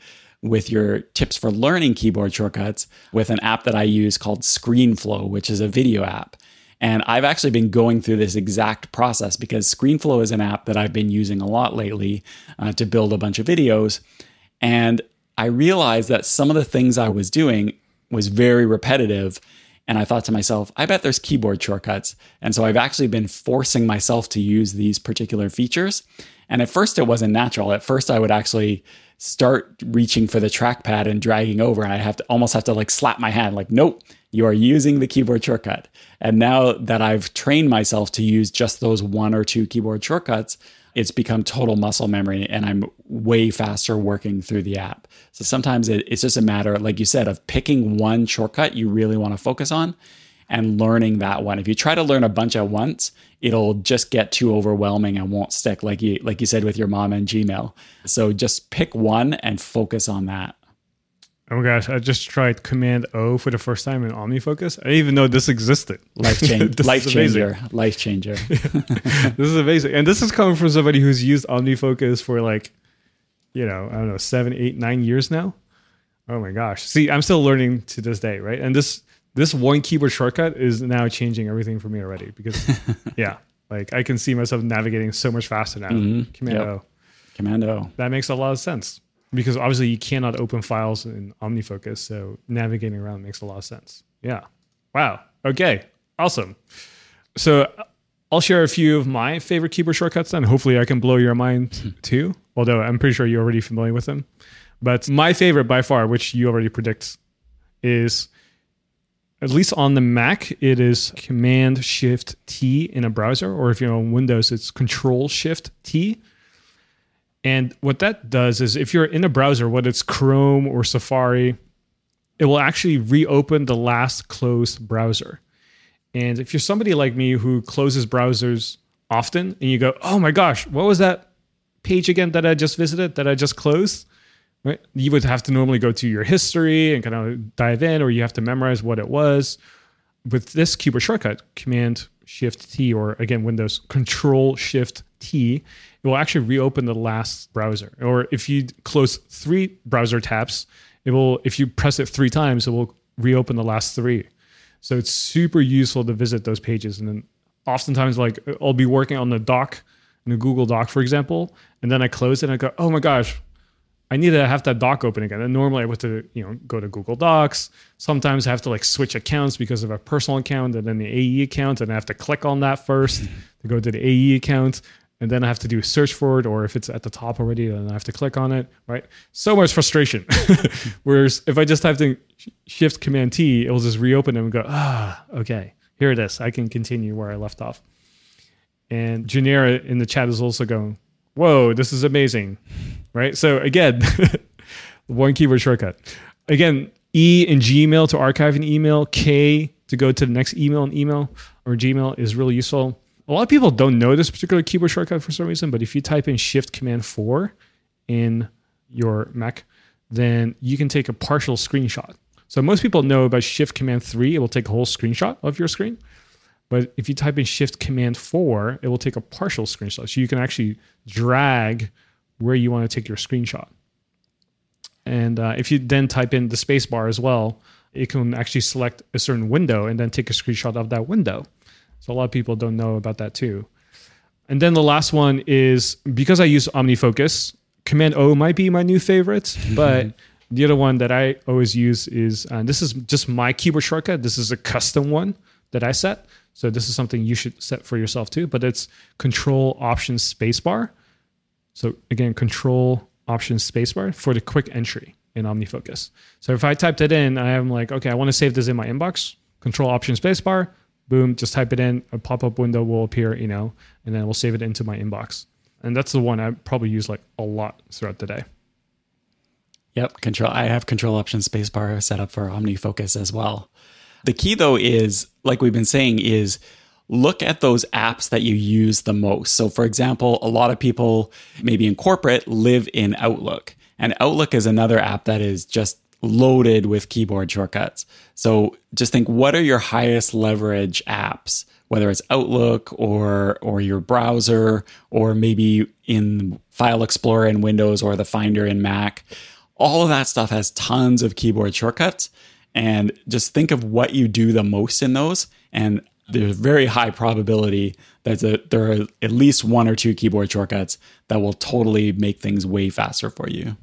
with your tips for learning keyboard shortcuts with an app that I use called ScreenFlow, which is a video app. And I've actually been going through this exact process because ScreenFlow is an app that I've been using a lot lately uh, to build a bunch of videos. And I realized that some of the things I was doing was very repetitive. And I thought to myself, I bet there's keyboard shortcuts. And so I've actually been forcing myself to use these particular features. And at first it wasn't natural. At first I would actually start reaching for the trackpad and dragging over. And I have to almost have to like slap my hand like, nope, you are using the keyboard shortcut. And now that I've trained myself to use just those one or two keyboard shortcuts, it's become total muscle memory and I'm way faster working through the app. So sometimes it, it's just a matter, like you said, of picking one shortcut you really want to focus on and learning that one. If you try to learn a bunch at once, it'll just get too overwhelming and won't stick, like you like you said with your mom and Gmail. So just pick one and focus on that. Oh my gosh, I just tried Command O for the first time in OmniFocus. I didn't even know this existed. Life, change, life changer. Life changer. This is amazing. And this is coming from somebody who's used OmniFocus for like, you know, I don't know, seven, eight, nine years now. Oh my gosh. See, I'm still learning to this day, right? And this this one keyboard shortcut is now changing everything for me already because, yeah, like I can see myself navigating so much faster now. Mm-hmm. Command yep. O. Command O. That makes a lot of sense. Because obviously you cannot open files in OmniFocus, so navigating around makes a lot of sense. Yeah. Wow. Okay. Awesome. So I'll share a few of my favorite keyboard shortcuts then. Hopefully I can blow your mind too, although I'm pretty sure you're already familiar with them. But my favorite by far, which you already predict, is, at least on the Mac, it is Command-Shift-T in a browser, or if you're on Windows, it's Control-Shift-T. And what that does is if you're in a browser, whether it's Chrome or Safari, it will actually reopen the last closed browser. And if you're somebody like me who closes browsers often and you go, oh my gosh, what was that page again that I just visited, that I just closed? Right? You would have to normally go to your history and kind of dive in, or you have to memorize what it was. With this keyboard shortcut, Command-Shift-T, or again, Windows Control-Shift-T, it will actually reopen the last browser. Or if you close three browser tabs, it will, if you press it three times, it will reopen the last three. So it's super useful to visit those pages. And then oftentimes, like I'll be working on the doc, in a Google Doc, for example, and then I close it and I go, oh my gosh, I need to have that doc open again. And normally I have to, you know, go to Google Docs. Sometimes I have to like switch accounts because of a personal account and then the A E account, and I have to click on that first to go to the A E account. And then I have to do a search for it, or if it's at the top already, then I have to click on it, right? So much frustration. Whereas if I just type in Shift Command T, it will just reopen and go, ah, okay, here it is. I can continue where I left off. And Janera in the chat is also going, whoa, this is amazing, right? So again, one keyboard shortcut. Again, E in Gmail to archive an email, K to go to the next email in email or Gmail is really useful. A lot of people don't know this particular keyboard shortcut for some reason, but if you type in Shift Command four in your Mac, then you can take a partial screenshot. So most people know about Shift Command three, it will take a whole screenshot of your screen. But if you type in Shift Command four, it will take a partial screenshot. So you can actually drag where you want to take your screenshot. And uh, if you then type in the space bar as well, it can actually select a certain window and then take a screenshot of that window. So a lot of people don't know about that too. And then the last one is, because I use OmniFocus, Command O might be my new favorite, but the other one that I always use is, uh, this is just my keyboard shortcut. This is a custom one that I set. So this is something you should set for yourself too, but it's Control Option Spacebar. So again, Control Option Spacebar for the quick entry in OmniFocus. So if I typed it in, I am like, okay, I want to save this in my inbox. Control Option Spacebar. Boom, just type it in, a pop-up window will appear, you know, and then we'll save it into my inbox. And that's the one I probably use like a lot throughout the day. Yep, control. I have Control Option Spacebar set up for OmniFocus as well. The key though is, like we've been saying, is look at those apps that you use the most. So for example, a lot of people maybe in corporate live in Outlook, and Outlook is another app that is just loaded with keyboard shortcuts. So just think, what are your highest leverage apps, whether it's Outlook or or your browser, or maybe in File Explorer in Windows or the Finder in Mac. all of that stuff has tons of keyboard shortcuts. And just think of what you do the most in those. And there's very high probability that there are at least one or two keyboard shortcuts that will totally make things way faster for you.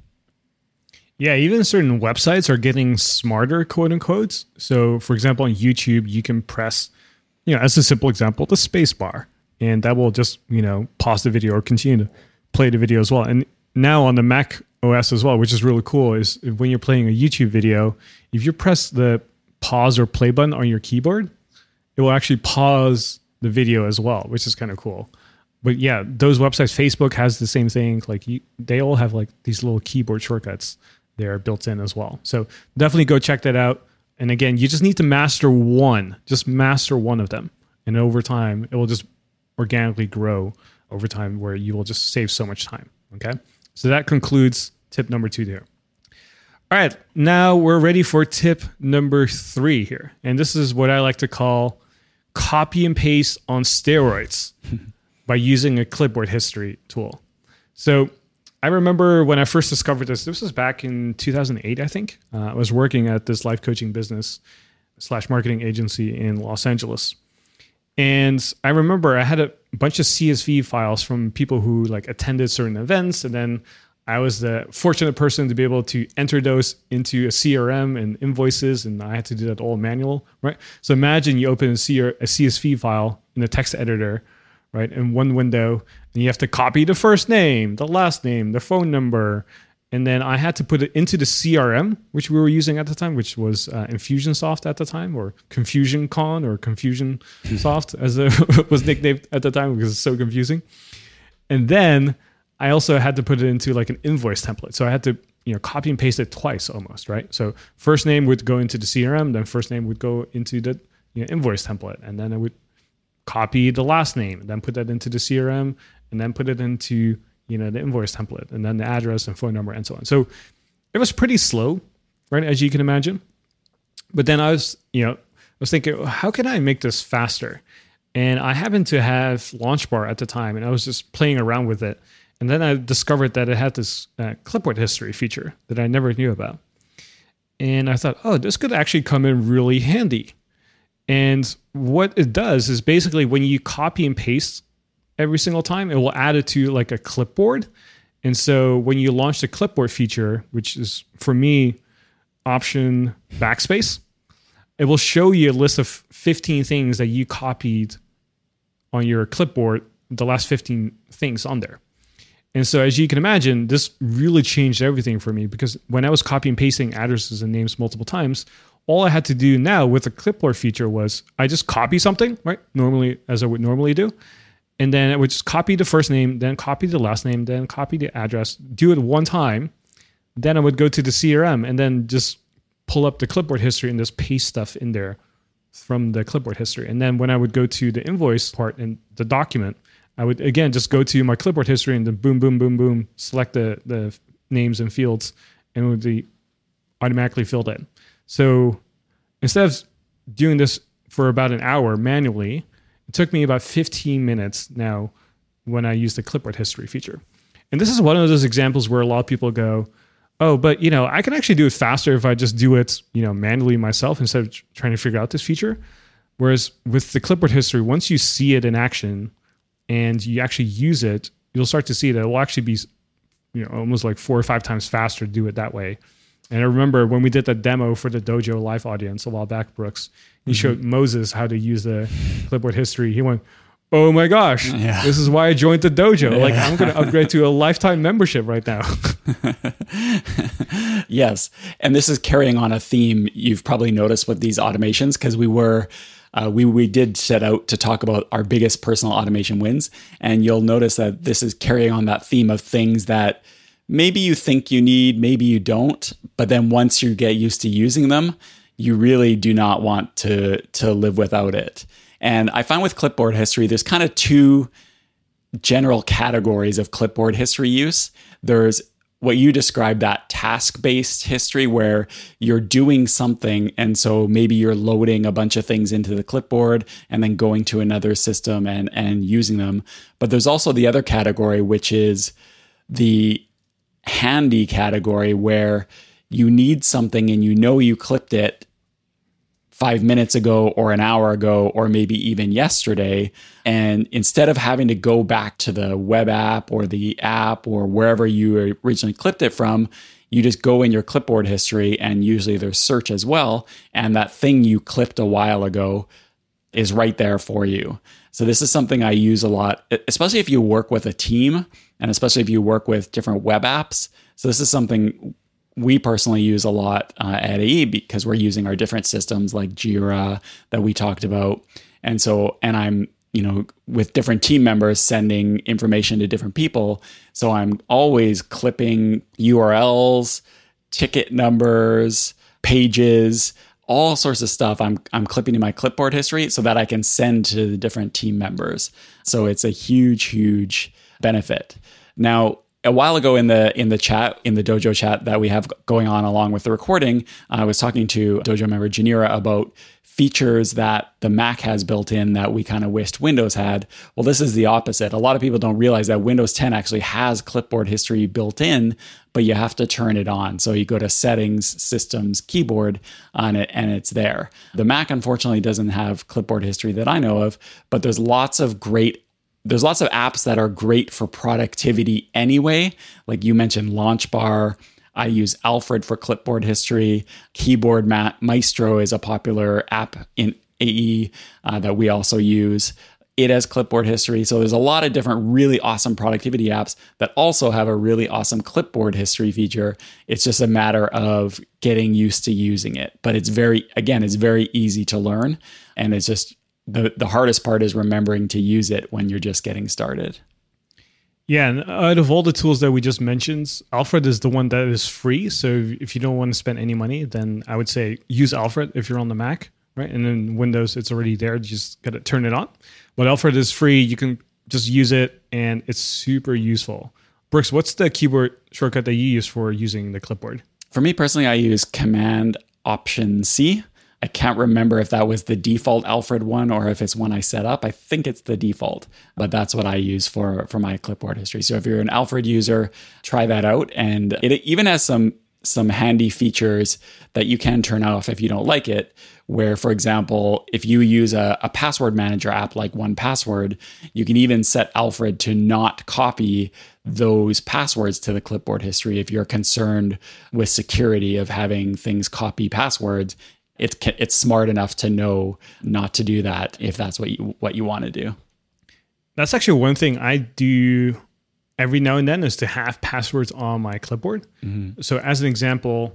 Yeah, even certain websites are getting smarter, quote unquote. So, for example, on YouTube, you can press, you know, as a simple example, the space bar, and that will just, you know, pause the video or continue to play the video as well. And now on the Mac O S as well, which is really cool, is when you're playing a YouTube video, if you press the pause or play button on your keyboard, it will actually pause the video as well, which is kind of cool. But yeah, those websites, Facebook has the same thing. Like you, they all have like these little keyboard shortcuts there built in as well. So definitely go check that out. And again, you just need to master one, just master one of them. And over time, it will just organically grow over time where you will just save so much time. Okay. So that concludes tip number two there. All right. Now we're ready for tip number three here. And this is what I like to call copy and paste on steroids by using a clipboard history tool. So I remember when I first discovered this, this was back in two thousand eight, I think. Uh, I was working at this life coaching business slash marketing agency in Los Angeles. And I remember I had a bunch of C S V files from people who like attended certain events. And then I was the fortunate person to be able to enter those into a C R M and invoices. And I had to do that all manual, right? So imagine you open a C S V file in a text editor, right? In one window, and you have to copy the first name, the last name, the phone number. And then I had to put it into the C R M, which we were using at the time, which was uh, Infusionsoft at the time, or ConfusionCon or Confusionsoft as it was nicknamed at the time because it's so confusing. And then I also had to put it into like an invoice template. So I had to, you know, copy and paste it twice almost, right? So first name would go into the C R M, then first name would go into the, you know, invoice template. And then I would copy the last name, then put that into the C R M, and then put it into, you know, the invoice template, and then the address and phone number and so on. So it was pretty slow, right? As you can imagine. But then I was, you know, I was thinking, how can I make this faster? And I happened to have LaunchBar at the time, and I was just playing around with it. And then I discovered that it had this uh, clipboard history feature that I never knew about. And I thought, oh, this could actually come in really handy. And what it does is basically when you copy and paste every single time, it will add it to like a clipboard. And so when you launch the clipboard feature, which is for me, option backspace, it will show you a list of fifteen things that you copied on your clipboard, the last fifteen things on there. And so as you can imagine, this really changed everything for me, because when I was copying and pasting addresses and names multiple times, all I had to do now with the clipboard feature was I just copy something, right? Normally, as I would normally do. And then I would just copy the first name, then copy the last name, then copy the address, do it one time. Then I would go to the C R M and then just pull up the clipboard history and just paste stuff in there from the clipboard history. And then when I would go to the invoice part in the document, I would, again, just go to my clipboard history and then boom, boom, boom, boom, select the, the names and fields, and it would be automatically filled in. So instead of doing this for about an hour manually, it took me about fifteen minutes now when I use the clipboard history feature. And this is one of those examples where a lot of people go, oh, but you know, I can actually do it faster if I just do it, you know, manually myself instead of trying to figure out this feature. Whereas with the clipboard history, once you see it in action and you actually use it, you'll start to see that it will actually be, you know, almost like four or five times faster to do it that way. And I remember when we did the demo for the Dojo live audience a while back, Brooks, he mm-hmm. showed Moses how to use the clipboard history. He went, oh my gosh, yeah. This is why I joined the Dojo. Yeah. Like, I'm going to upgrade to a lifetime membership right now. Yes. And this is carrying on a theme you've probably noticed with these automations, because we were, uh, we, we did set out to talk about our biggest personal automation wins. And you'll notice that this is carrying on that theme of things that maybe you think you need, maybe you don't, but then once you get used to using them, you really do not want to, to live without it. And I find with clipboard history, there's kind of two general categories of clipboard history use. There's what you described, that task-based history where you're doing something, and so maybe you're loading a bunch of things into the clipboard and then going to another system and, and using them. But there's also the other category, which is the handy category where you need something and you know you clipped it five minutes ago or an hour ago or maybe even yesterday. And instead of having to go back to the web app or the app or wherever you originally clipped it from, you just go in your clipboard history, and usually there's search as well. And that thing you clipped a while ago is right there for you. So this is something I use a lot, especially if you work with a team and especially if you work with different web apps. So this is something we personally use a lot uh, at A E because we're using our different systems like Jira that we talked about. And so, and I'm, you know, with different team members sending information to different people. So I'm always clipping U R Ls, ticket numbers, pages, all sorts of stuff. I'm I'm clipping in my clipboard history so that I can send to the different team members. So it's a huge, huge benefit. Now, a while ago in the in the chat, in the Dojo chat that we have going on along with the recording, I was talking to Dojo member Janira about features that the Mac has built in that we kind of wished Windows had. Well, this is the opposite. A lot of people don't realize that Windows ten actually has clipboard history built in, but you have to turn it on. So you go to Settings, Systems, Keyboard on it, and it's there. The Mac, unfortunately, doesn't have clipboard history that I know of, but there's lots of great There's lots of apps that are great for productivity anyway. Like you mentioned, Launchbar. I use Alfred for clipboard history. Keyboard Ma- Maestro is a popular app in A E uh, that we also use. It has clipboard history. So there's a lot of different really awesome productivity apps that also have a really awesome clipboard history feature. It's just a matter of getting used to using it. But it's very, again, it's very easy to learn. And it's just, The, the hardest part is remembering to use it when you're just getting started. Yeah, and out of all the tools that we just mentioned, Alfred is the one that is free. So if you don't want to spend any money, then I would say use Alfred if you're on the Mac, right? And then Windows, it's already there. You just got to turn it on. But Alfred is free. You can just use it, and it's super useful. Brooks, what's the keyboard shortcut that you use for using the clipboard? For me personally, I use Command Option C. I can't remember if that was the default Alfred one or if it's one I set up. I think it's the default, but that's what I use for, for my clipboard history. So if you're an Alfred user, try that out. And it even has some some handy features that you can turn off if you don't like it, where, for example, if you use a, a password manager app like one Password, you can even set Alfred to not copy those passwords to the clipboard history if you're concerned with security of having things copy passwords. It's it's smart enough to know not to do that if that's what you what you want to do. That's actually one thing I do every now and then, is to have passwords on my clipboard. Mm-hmm. So as an example,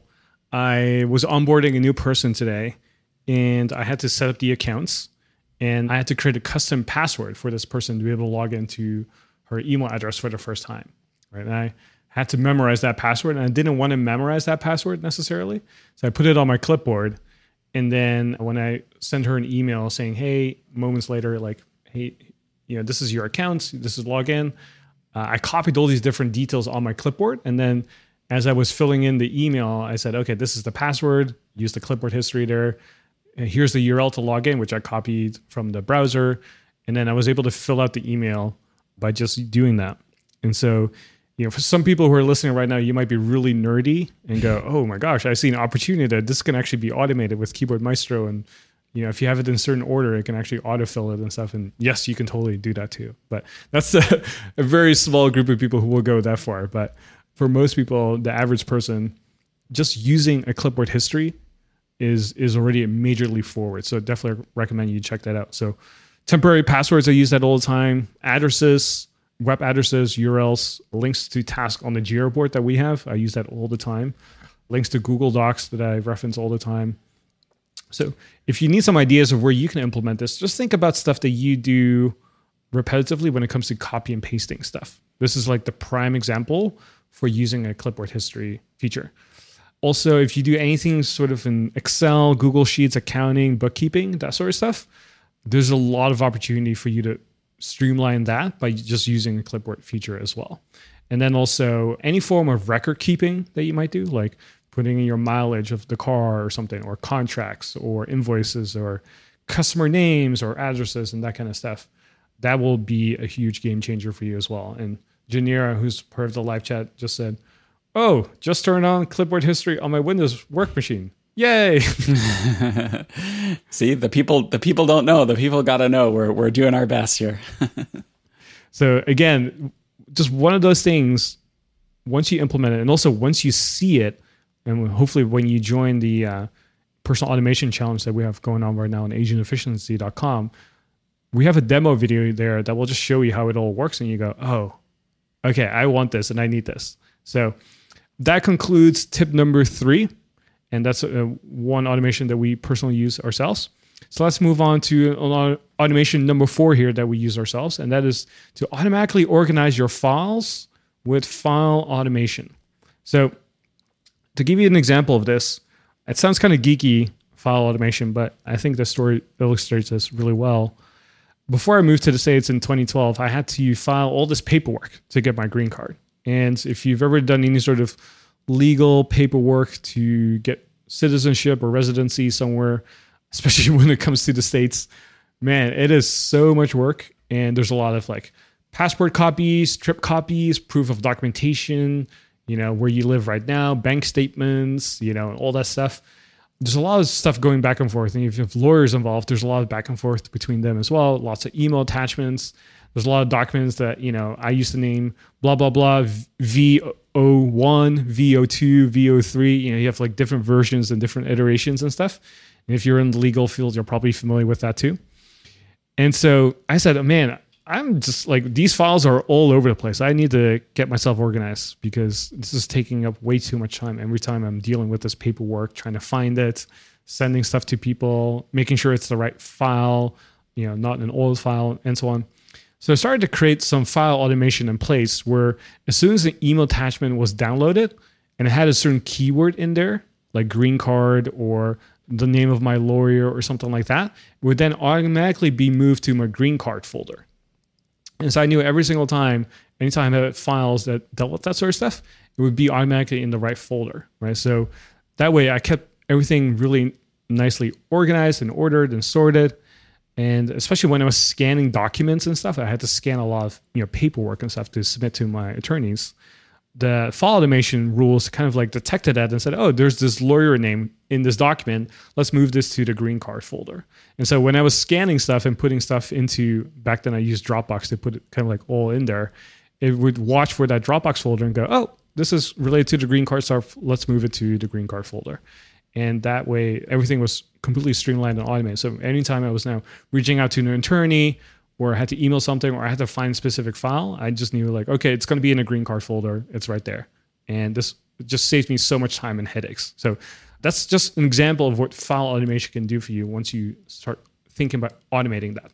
I was onboarding a new person today, and I had to set up the accounts, and I had to create a custom password for this person to be able to log into her email address for the first time. Right, and I had to memorize that password, and I didn't want to memorize that password necessarily, so I put it on my clipboard. And then when I send her an email saying, hey, moments later, like, hey, you know, this is your account, this is login. Uh, I copied all these different details on my clipboard. And then as I was filling in the email, I said, okay, this is the password, use the clipboard history there. And here's the U R L to log in, which I copied from the browser. And then I was able to fill out the email by just doing that. And so, you know, for some people who are listening right now, you might be really nerdy and go, oh my gosh, I see an opportunity that this can actually be automated with Keyboard Maestro. And, you know, if you have it in a certain order, it can actually autofill it and stuff. And yes, you can totally do that too. But that's a, a very small group of people who will go that far. But for most people, the average person, just using a clipboard history is is already a major leap forward. So definitely recommend you check that out. So temporary passwords, I use that all the time. Addresses, web addresses, U R Ls, links to tasks on the Jira board that we have. I use that all the time. Links to Google Docs that I reference all the time. So if you need some ideas of where you can implement this, just think about stuff that you do repetitively when it comes to copy and pasting stuff. This is like the prime example for using a clipboard history feature. Also, if you do anything sort of in Excel, Google Sheets, accounting, bookkeeping, that sort of stuff, there's a lot of opportunity for you to streamline that by just using a clipboard feature as well. And then also any form of record keeping that you might do, like putting in your mileage of the car or something, or contracts or invoices or customer names or addresses and that kind of stuff. That will be a huge game changer for you as well. And Janira, who's part of the live chat, just said, oh, just turned on clipboard history on my Windows work machine. Yay! See, the people the people don't know. The people got to know. We're we're doing our best here. So again, just one of those things. Once you implement it, and also once you see it, and hopefully when you join the uh, personal automation challenge that we have going on right now on agent efficiency dot com, we have a demo video there that will just show you how it all works, and you go, oh, okay, I want this and I need this. So that concludes tip number three. And that's uh, one automation that we personally use ourselves. So let's move on to automation number four here that we use ourselves. And that is to automatically organize your files with file automation. So to give you an example of this, it sounds kind of geeky, file automation, but I think the story illustrates this really well. Before I moved to the States in twenty twelve, I had to file all this paperwork to get my green card. And if you've ever done any sort of legal paperwork to get citizenship or residency somewhere, especially when it comes to the States, man, it is so much work. And there's a lot of like passport copies, trip copies, proof of documentation, you know, where you live right now, bank statements, you know, all that stuff. There's a lot of stuff going back and forth. And if you have lawyers involved, there's a lot of back and forth between them as well. Lots of email attachments. There's a lot of documents that, you know, I used to name blah, blah, blah, V O one, V O two, V O three. You know, you have like different versions and different iterations and stuff. And if you're in the legal field, you're probably familiar with that too. And so I said, oh, man, I'm just like, these files are all over the place. I need to get myself organized because this is taking up way too much time. Every time I'm dealing with this paperwork, trying to find it, sending stuff to people, making sure it's the right file, you know, not an old file and so on. So I started to create some file automation in place where as soon as an email attachment was downloaded and it had a certain keyword in there, like green card or the name of my lawyer or something like that, it would then automatically be moved to my green card folder. And so I knew every single time, anytime I had files that dealt with that sort of stuff, it would be automatically in the right folder, right? So that way I kept everything really nicely organized and ordered and sorted. And especially when I was scanning documents and stuff, I had to scan a lot of, you know, paperwork and stuff to submit to my attorneys. The file automation rules kind of like detected that and said, oh, there's this lawyer name in this document. Let's move this to the green card folder. And so when I was scanning stuff and putting stuff into, back then I used Dropbox to put it kind of like all in there, it would watch for that Dropbox folder and go, oh, this is related to the green card stuff. Let's move it to the green card folder. And that way, everything was completely streamlined and automated. So anytime I was now reaching out to an attorney or I had to email something or I had to find a specific file, I just knew like, okay, it's going to be in a green card folder. It's right there. And this just saves me so much time and headaches. So that's just an example of what file automation can do for you once you start thinking about automating that.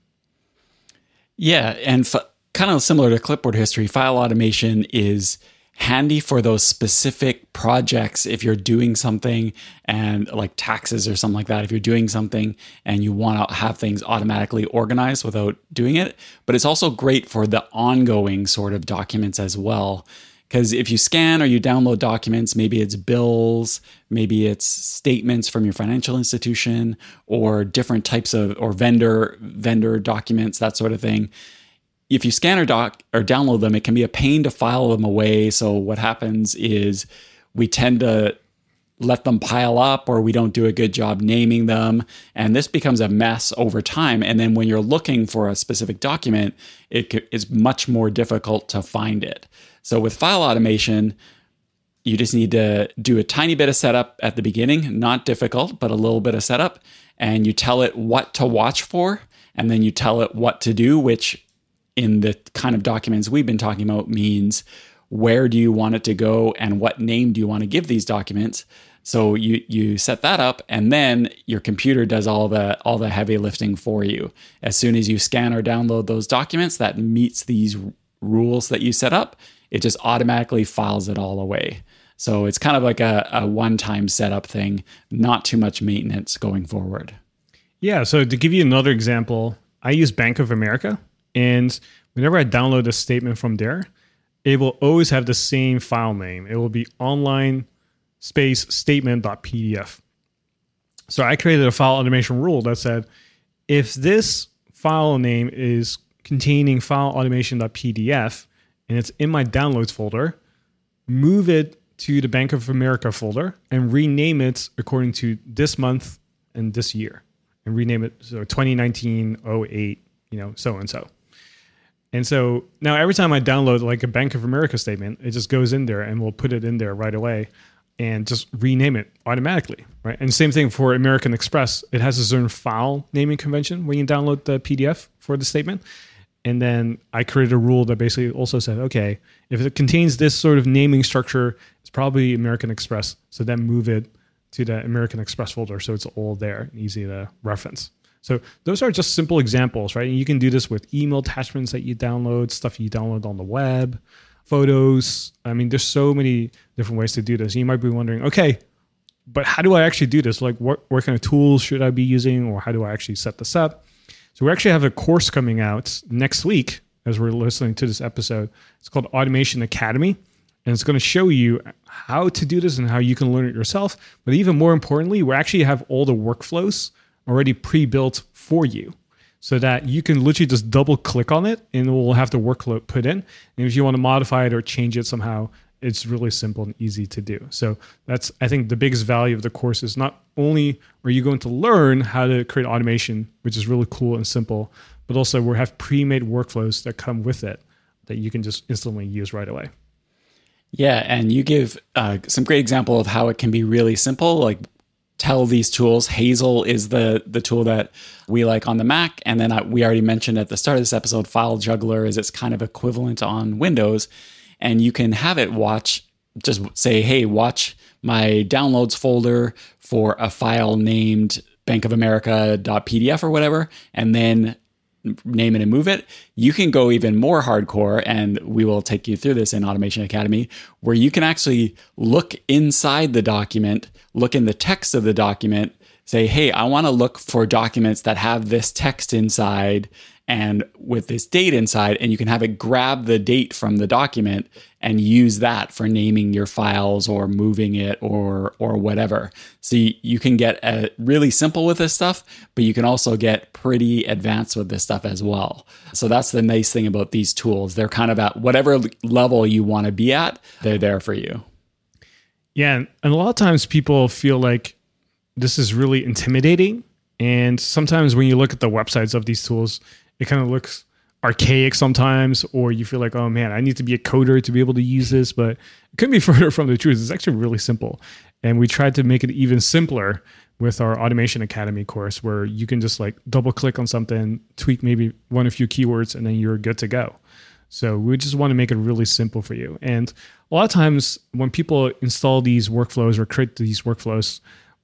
Yeah, and f- kind of similar to clipboard history, file automation is handy for those specific projects if you're doing something and like taxes or something like that, if you're doing something and you want to have things automatically organized without doing it. But it's also great for the ongoing sort of documents as well. Because if you scan or you download documents, maybe it's bills, maybe it's statements from your financial institution or different types of, or vendor, vendor documents, that sort of thing. If you scan or doc or download them, it can be a pain to file them away. So what happens is we tend to let them pile up or we don't do a good job naming them. And this becomes a mess over time. And then when you're looking for a specific document, it is much more difficult to find it. So with file automation, you just need to do a tiny bit of setup at the beginning, not difficult, but a little bit of setup. And you tell it what to watch for, and then you tell it what to do, which in the kind of documents we've been talking about means where do you want it to go and what name do you want to give these documents. So you you set that up and then your computer does all the all the heavy lifting for you. As soon as you scan or download those documents that meets these rules that you set up, it just automatically files it all away. So it's kind of like a, a one-time setup thing, not too much maintenance going forward. Yeah, so to give you another example, I use Bank of America. And whenever I download a statement from there, it will always have the same file name. It will be online space statement.pdf. So I created a file automation rule that said, if this file name is containing file automation.pdf and it's in my downloads folder, move it to the Bank of America folder and rename it according to this month and this year, and rename it so twenty nineteen oh eight, you know, so and so. And so now every time I download like a Bank of America statement, it just goes in there and we'll put it in there right away and just rename it automatically, right? And same thing for American Express. It has a certain file naming convention when you download the P D F for the statement. And then I created a rule that basically also said, okay, if it contains this sort of naming structure, it's probably American Express. So then move it to the American Express folder so it's all there and easy to reference. So those are just simple examples, right? And you can do this with email attachments that you download, stuff you download on the web, photos. I mean, there's so many different ways to do this. You might be wondering, okay, but how do I actually do this? Like what, what kind of tools should I be using, or how do I actually set this up? So we actually have a course coming out next week as we're listening to this episode. It's called Automation Academy, and it's going to show you how to do this and how you can learn it yourself. But even more importantly, we actually have all the workflows already pre-built for you so that you can literally just double click on it and it will have the workload put in. And if you want to modify it or change it somehow, it's really simple and easy to do. So that's, I think, the biggest value of the course is not only are you going to learn how to create automation, which is really cool and simple, but also we have pre-made workflows that come with it that you can just instantly use right away. Yeah, and you give uh, some great example of how it can be really simple. Like tell these tools. Hazel is the the tool that we like on the Mac, and then I, we already mentioned at the start of this episode, File Juggler is its kind of equivalent on Windows. And you can have it watch, just say, hey, watch my downloads folder for a file named bank of america dot p d f or whatever, and then name it and move it. You can go even more hardcore, and we will take you through this in Automation Academy, where you can actually look inside the document, look in the text of the document, say, hey, I want to look for documents that have this text inside and with this date inside, and you can have it grab the date from the document and use that for naming your files or moving it or or whatever. So you, you can get uh, really simple with this stuff, but you can also get pretty advanced with this stuff as well. So that's the nice thing about these tools. They're kind of at whatever level you want to be at, they're there for you. Yeah, and a lot of times people feel like this is really intimidating. And sometimes when you look at the websites of these tools, it kind of looks archaic sometimes, or you feel like, oh man, I need to be a coder to be able to use this, but it couldn't be further from the truth. It's actually really simple. And we tried to make it even simpler with our Automation Academy course, where you can just like double click on something, tweak maybe one or few keywords, and then you're good to go. So we just want to make it really simple for you. And a lot of times when people install these workflows or create these workflows,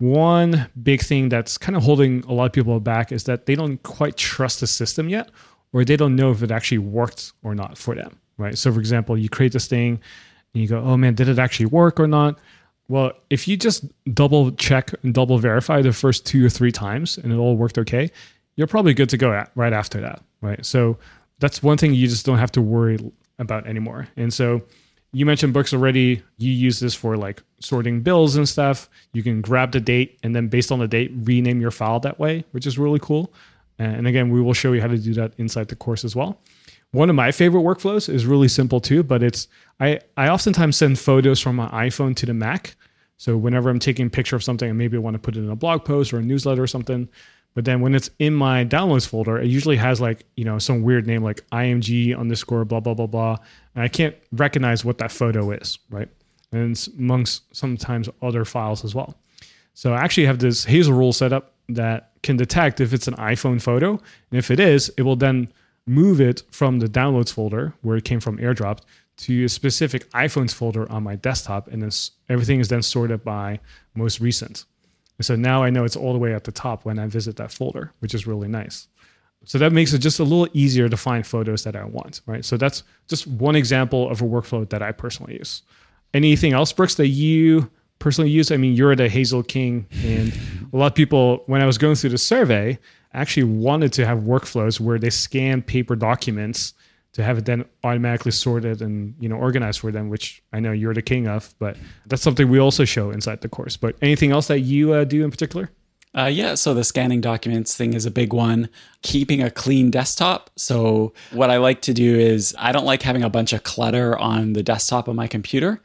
one big thing that's kind of holding a lot of people back is that they don't quite trust the system yet, or they don't know if it actually worked or not for them, right? So for example, you create this thing and you go, oh man, did it actually work or not? Well, if you just double check and double verify the first two or three times and it all worked okay, you're probably good to go at right after that, right? So that's one thing you just don't have to worry about anymore. And so you mentioned books already. You use this for like sorting bills and stuff. You can grab the date and then based on the date, rename your file that way, which is really cool. And again, we will show you how to do that inside the course as well. One of my favorite workflows is really simple too, but it's I, I oftentimes send photos from my iPhone to the Mac. So whenever I'm taking a picture of something, I maybe want to put it in a blog post or a newsletter or something. But then when it's in my downloads folder, it usually has like, you know, some weird name like I M G underscore blah, blah, blah, blah. And I can't recognize what that photo is, right? And it's amongst sometimes other files as well. So I actually have this Hazel rule set up that can detect if it's an iPhone photo. And if it is, it will then move it from the downloads folder where it came from airdropped to a specific iPhones folder on my desktop. And then everything is then sorted by most recent. And so now I know it's all the way at the top when I visit that folder, which is really nice. So that makes it just a little easier to find photos that I want, right? So that's just one example of a workflow that I personally use. Anything else, Brooks, that you personally use? I mean, you're the Hazel King, and a lot of people, when I was going through the survey, actually wanted to have workflows where they scan paper documents to have it then automatically sorted and, you know, organized for them, which I know you're the king of, but that's something we also show inside the course. But anything else that you uh, do in particular? Uh, yeah, so the scanning documents thing is a big one. Keeping a clean desktop. So what I like to do is I don't like having a bunch of clutter on the desktop of my computer.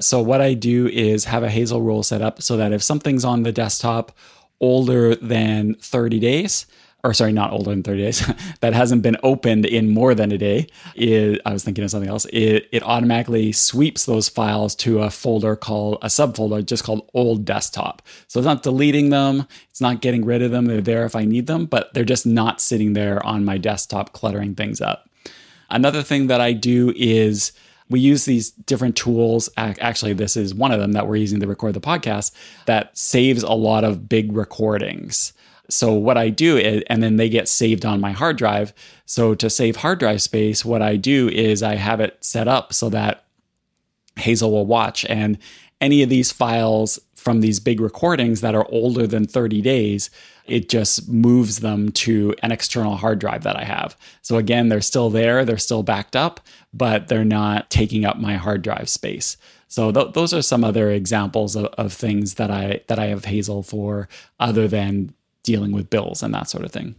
So what I do is have a Hazel rule set up so that if something's on the desktop older than thirty days, or sorry, not older than thirty days, that hasn't been opened in more than a day, it, I was thinking of something else, it, it automatically sweeps those files to a folder called, a subfolder just called old desktop. So it's not deleting them, it's not getting rid of them, they're there if I need them, but they're just not sitting there on my desktop cluttering things up. Another thing that I do is we use these different tools. Actually, this is one of them that we're using to record the podcast that saves a lot of big recordings. So what I do is, and then they get saved on my hard drive. So to save hard drive space, what I do is I have it set up so that Hazel will watch, and any of these files from these big recordings that are older than thirty days, it just moves them to an external hard drive that I have. So again, they're still there, they're still backed up, but they're not taking up my hard drive space. So th- those are some other examples of, of things that I that I have Hazel for, other than dealing with bills and that sort of thing.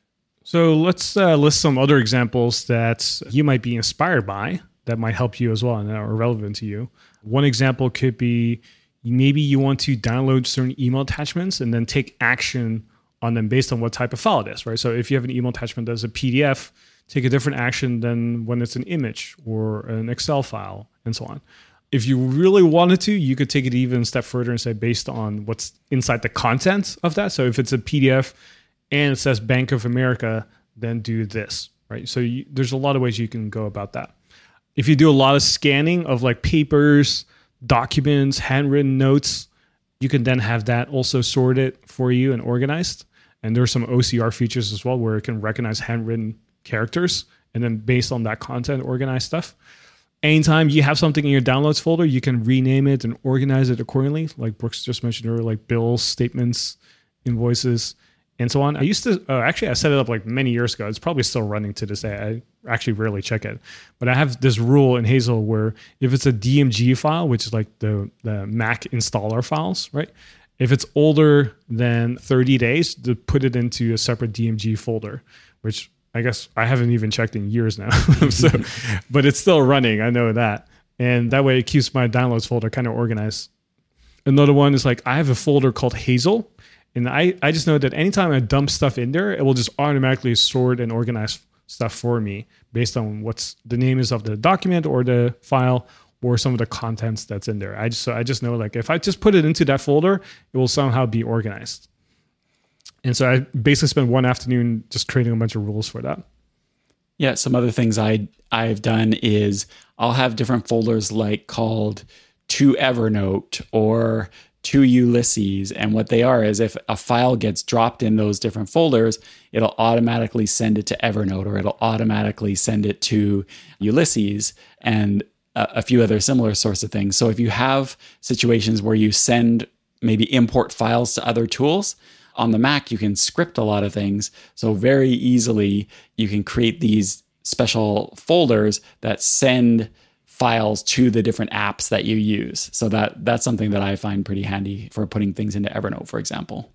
So let's uh, list some other examples that you might be inspired by that might help you as well and are relevant to you. One example could be maybe you want to download certain email attachments and then take action on them based on what type of file it is, right? So if you have an email attachment that's a P D F, take a different action than when it's an image or an Excel file and so on. If you really wanted to, you could take it even a step further and say based on what's inside the content of that. So if it's a P D F and it says Bank of America, then do this, right? So you, there's a lot of ways you can go about that. If you do a lot of scanning of like papers, documents, handwritten notes, you can then have that also sorted for you and organized. And there's some O C R features as well where it can recognize handwritten characters and then based on that content, organize stuff. Anytime you have something in your downloads folder, you can rename it and organize it accordingly. Like Brooks just mentioned earlier, like bills, statements, invoices, and so on. I used to, uh, actually, I set it up like many years ago. It's probably still running to this day. I actually rarely check it. But I have this rule in Hazel where if it's a D M G file, which is like the, the Mac installer files, right? If it's older than thirty days, to put it into a separate D M G folder, which I guess I haven't even checked in years now. so, but it's still running. I know that. And that way it keeps my downloads folder kind of organized. Another one is like, I have a folder called Hazel. And I, I just know that anytime I dump stuff in there, it will just automatically sort and organize stuff for me based on what's the name is of the document or the file or some of the contents that's in there. I just, so I just know like if I just put it into that folder, it will somehow be organized. And so I basically spent one afternoon just creating a bunch of rules for that. Yeah, some other things I, I've done is I'll have different folders like called to Evernote or to Ulysses. And what they are is if a file gets dropped in those different folders, it'll automatically send it to Evernote or it'll automatically send it to Ulysses and a, a few other similar sorts of things. So if you have situations where you send maybe import files to other tools, on the Mac, you can script a lot of things. So very easily, you can create these special folders that send files to the different apps that you use. So that that's something that I find pretty handy for putting things into Evernote, for example.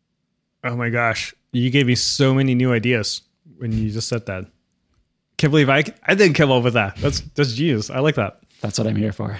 Oh my gosh. You gave me so many new ideas when you just said that. Can't believe I, I didn't come up with that. That's, that's genius. I like that. That's what I'm here for.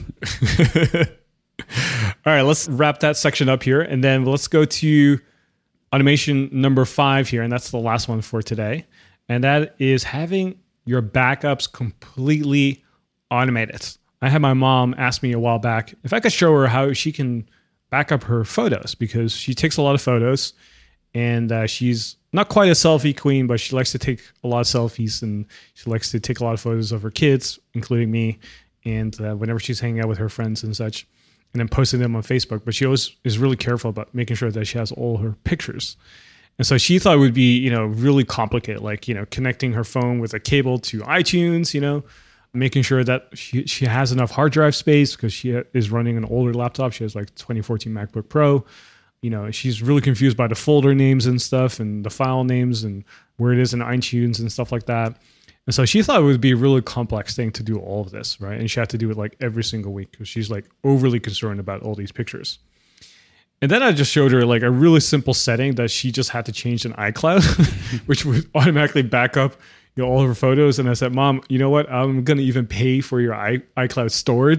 All right, let's wrap that section up here. And then let's go to automation number five here, and that's the last one for today. And that is having your backups completely automated. I had my mom ask me a while back if I could show her how she can back up her photos because she takes a lot of photos and uh, she's not quite a selfie queen, but she likes to take a lot of selfies and she likes to take a lot of photos of her kids, including me, and uh, whenever she's hanging out with her friends and such. And then posting them on Facebook. But she always is really careful about making sure that she has all her pictures. And so she thought it would be, you know, really complicated, like, you know, connecting her phone with a cable to iTunes, you know, making sure that she, she has enough hard drive space because she is running an older laptop. She has like twenty fourteen MacBook Pro. You know, she's really confused by the folder names and stuff and the file names and where it is in iTunes and stuff like that. And so she thought it would be a really complex thing to do all of this, right? And she had to do it like every single week because she's like overly concerned about all these pictures. And then I just showed her like a really simple setting that she just had to change in iCloud, which would automatically back up, you know, all of her photos. And I said, Mom, you know what? I'm going to even pay for your i iCloud storage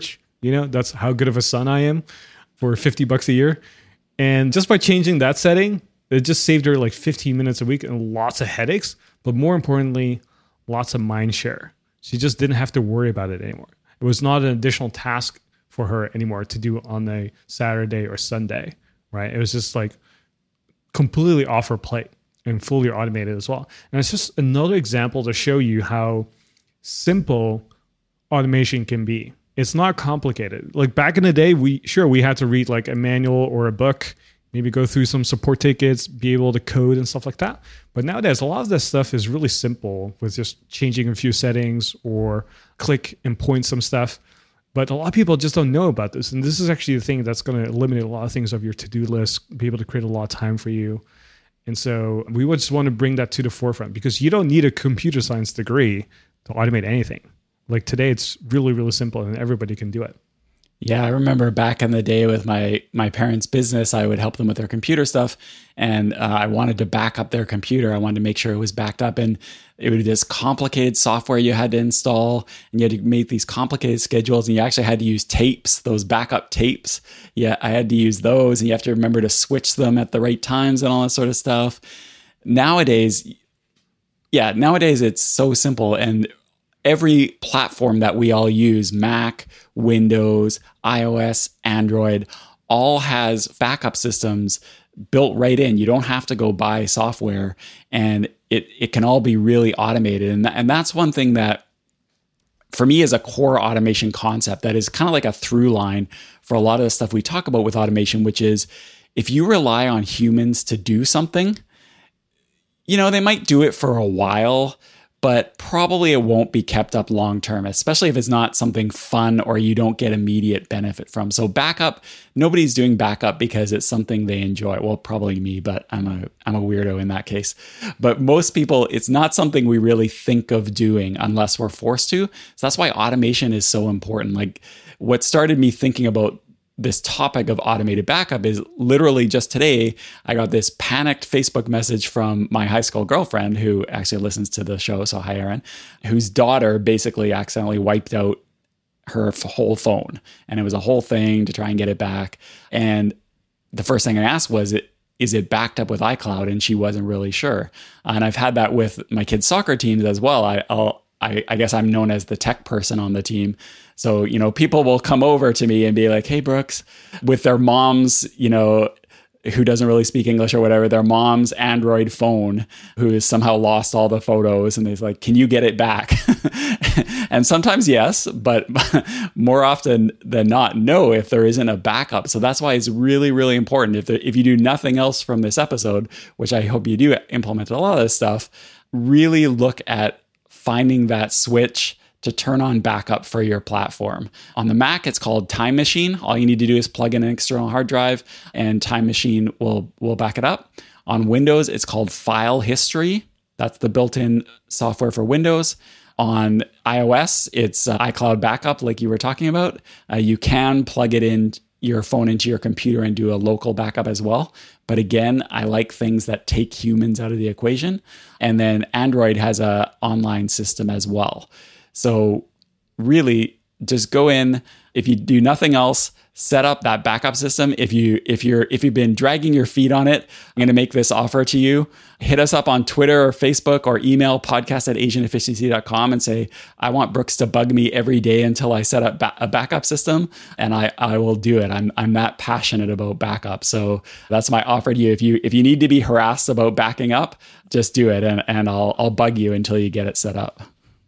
You know, that's how good of a son I am for fifty bucks a year. And just by changing that setting, it just saved her like fifteen minutes a week and lots of headaches. But more importantly, lots of mind share. She just didn't have to worry about it anymore. It was not an additional task for her anymore to do on a Saturday or Sunday, right? It was just like completely off her plate and fully automated as well. And it's just another example to show you how simple automation can be. It's not complicated. Like back in the day, we sure we had to read like a manual or a book, maybe go through some support tickets, be able to code and stuff like that. But nowadays, a lot of this stuff is really simple with just changing a few settings or click and point some stuff. But a lot of people just don't know about this. And this is actually the thing that's going to eliminate a lot of things of your to-do list, be able to create a lot of time for you. And so we would just want to bring that to the forefront because you don't need a computer science degree to automate anything. Like today, it's really, really simple and everybody can do it. Yeah, I remember back in the day with my my parents' business, I would help them with their computer stuff, and uh, I wanted to back up their computer. I wanted to make sure it was backed up, and it was this complicated software you had to install, and you had to make these complicated schedules, and you actually had to use tapes, those backup tapes. Yeah, I had to use those, and you have to remember to switch them at the right times and all that sort of stuff. Nowadays, yeah, nowadays it's so simple, and every platform that we all use, Mac, Windows, iOS, Android, all has backup systems built right in. You don't have to go buy software, and it it can all be really automated. And, th- and that's one thing that, for me, is a core automation concept that is kind of like a through line for a lot of the stuff we talk about with automation, which is if you rely on humans to do something, you know, they might do it for a while, but probably it won't be kept up long term, especially if it's not something fun or you don't get immediate benefit from. So backup, nobody's doing backup because it's something they enjoy. Well, probably me, but I'm a I'm a weirdo in that case. But most people, it's not something we really think of doing unless we're forced to. So that's why automation is so important. Like what started me thinking about this topic of automated backup is literally just today, I got this panicked Facebook message from my high school girlfriend who actually listens to the show. So hi, Erin, whose daughter basically accidentally wiped out her f- whole phone. And it was a whole thing to try and get it back. And the first thing I asked was, it, is it backed up with iCloud? And she wasn't really sure. And I've had that with my kids' soccer teams as well. I, I'll, I, I guess I'm known as the tech person on the team. So, you know, people will come over to me and be like, hey, Brooks, with their mom's, you know, who doesn't really speak English or whatever, their mom's Android phone, who has somehow lost all the photos. And they're like, can you get it back? And sometimes yes, but more often than not, no, if there isn't a backup. So that's why it's really, really important. If there, if you do nothing else from this episode, which I hope you do implement a lot of this stuff, really look at finding that switch to turn on backup for your platform. On the Mac, it's called Time Machine. All you need to do is plug in an external hard drive and Time Machine will, will back it up. On Windows, it's called File History. That's the built-in software for Windows. On iOS, it's uh, iCloud Backup, like you were talking about. Uh, you can plug it in your phone into your computer and do a local backup as well. But again, I like things that take humans out of the equation. And then Android has an online system as well. So really just go in, if you do nothing else, set up that backup system. If you if you're if you've been dragging your feet on it, I'm going to make this offer to you. Hit us up on Twitter or Facebook or email podcast at asian efficiency dot com and say, I want Brooks to bug me every day until I set up ba- a backup system, and I, I will do it. I'm I'm that passionate about backup. So that's my offer to you. If you if you need to be harassed about backing up, just do it, and, and I'll I'll bug you until you get it set up.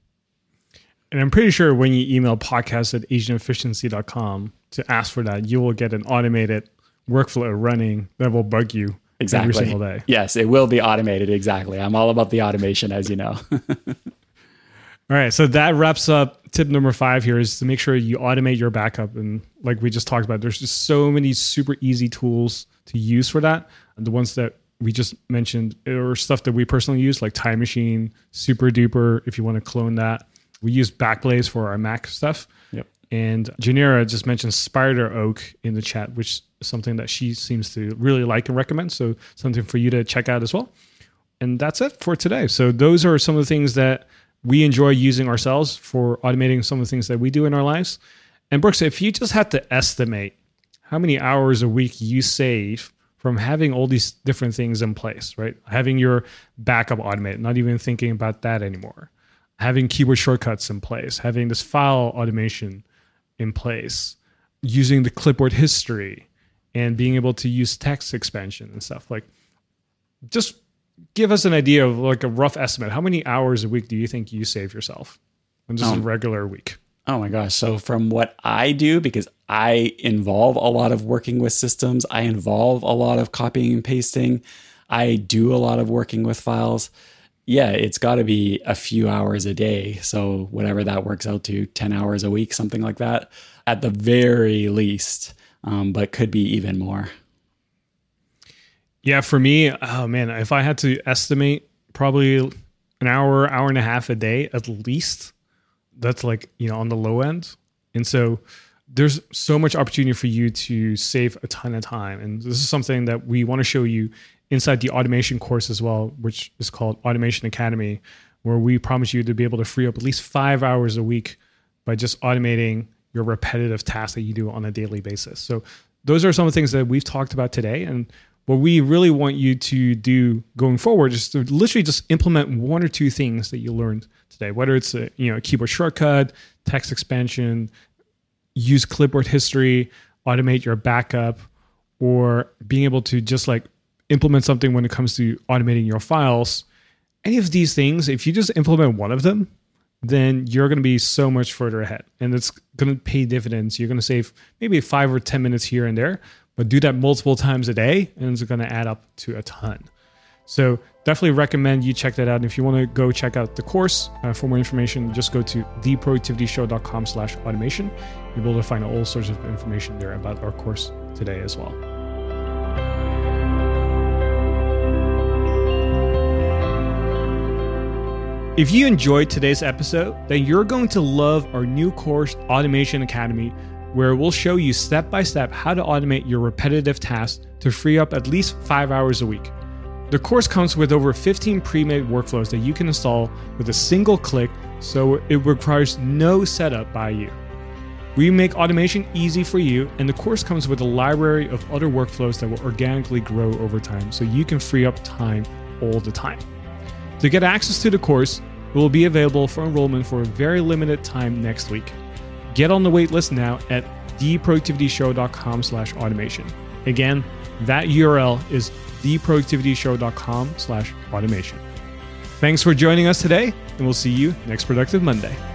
And I'm pretty sure when you email podcast at asian efficiency dot com to ask for that, you will get an automated workflow running that will bug you exactly. every single day. Yes, it will be automated. Exactly. I'm all about the automation, as you know. All right. So that wraps up tip number five here, is to make sure you automate your backup. And like we just talked about, there's just so many super easy tools to use for that. And the ones that we just mentioned are stuff that we personally use, like Time Machine, Super Duper, if you want to clone that. We use Backblaze for our Mac stuff. Yep. And Janira just mentioned Spider Oak in the chat, which is something that she seems to really like and recommend. So something for you to check out as well. And that's it for today. So those are some of the things that we enjoy using ourselves for automating some of the things that we do in our lives. And Brooks, if you just had to estimate how many hours a week you save from having all these different things in place, right? Having your backup automated, not even thinking about that anymore. Having keyboard shortcuts in place, having this file automation in place, using the clipboard history, and being able to use text expansion and stuff. Like, just give us an idea of like a rough estimate. How many hours a week do you think you save yourself on just oh. a regular week? Oh my gosh. So from what I do, because I involve a lot of working with systems, I involve a lot of copying and pasting, I do a lot of working with files. Yeah, it's got to be a few hours a day. So whatever that works out to, ten hours a week, something like that, at the very least, um, but could be even more. Yeah, for me, oh man, if I had to estimate, probably an hour, hour and a half a day at least. That's like, you know, on the low end. And so there's so much opportunity for you to save a ton of time. And this is something that we want to show you inside the automation course as well, which is called Automation Academy, where we promise you to be able to free up at least five hours a week by just automating your repetitive tasks that you do on a daily basis. So those are some of the things that we've talked about today. And what we really want you to do going forward is to literally just implement one or two things that you learned today, whether it's a, you know, a keyboard shortcut, text expansion, use clipboard history, automate your backup, or being able to just like implement something when it comes to automating your files. Any of these things, if you just implement one of them, then you're going to be so much further ahead, and it's going to pay dividends. You're going to save maybe five or ten minutes here and there, but do that multiple times a day, and it's going to add up to a ton. So definitely recommend you check that out. And if you want to go check out the course uh, for more information, just go to the productivity show dot com slash automation. You'll be able to find all sorts of information there about our course today as well. If you enjoyed today's episode, then you're going to love our new course, Automation Academy, where we'll show you step-by-step how to automate your repetitive tasks to free up at least five hours a week. The course comes with over fifteen pre-made workflows that you can install with a single click, so it requires no setup by you. We make automation easy for you, and the course comes with a library of other workflows that will organically grow over time, so you can free up time all the time. To get access to the course, it will be available for enrollment for a very limited time next week. Get on the wait list now at the productivity show dot com slash automation. Again, that U R L is the productivity show dot com slash automation. Thanks for joining us today, and we'll see you next Productive Monday.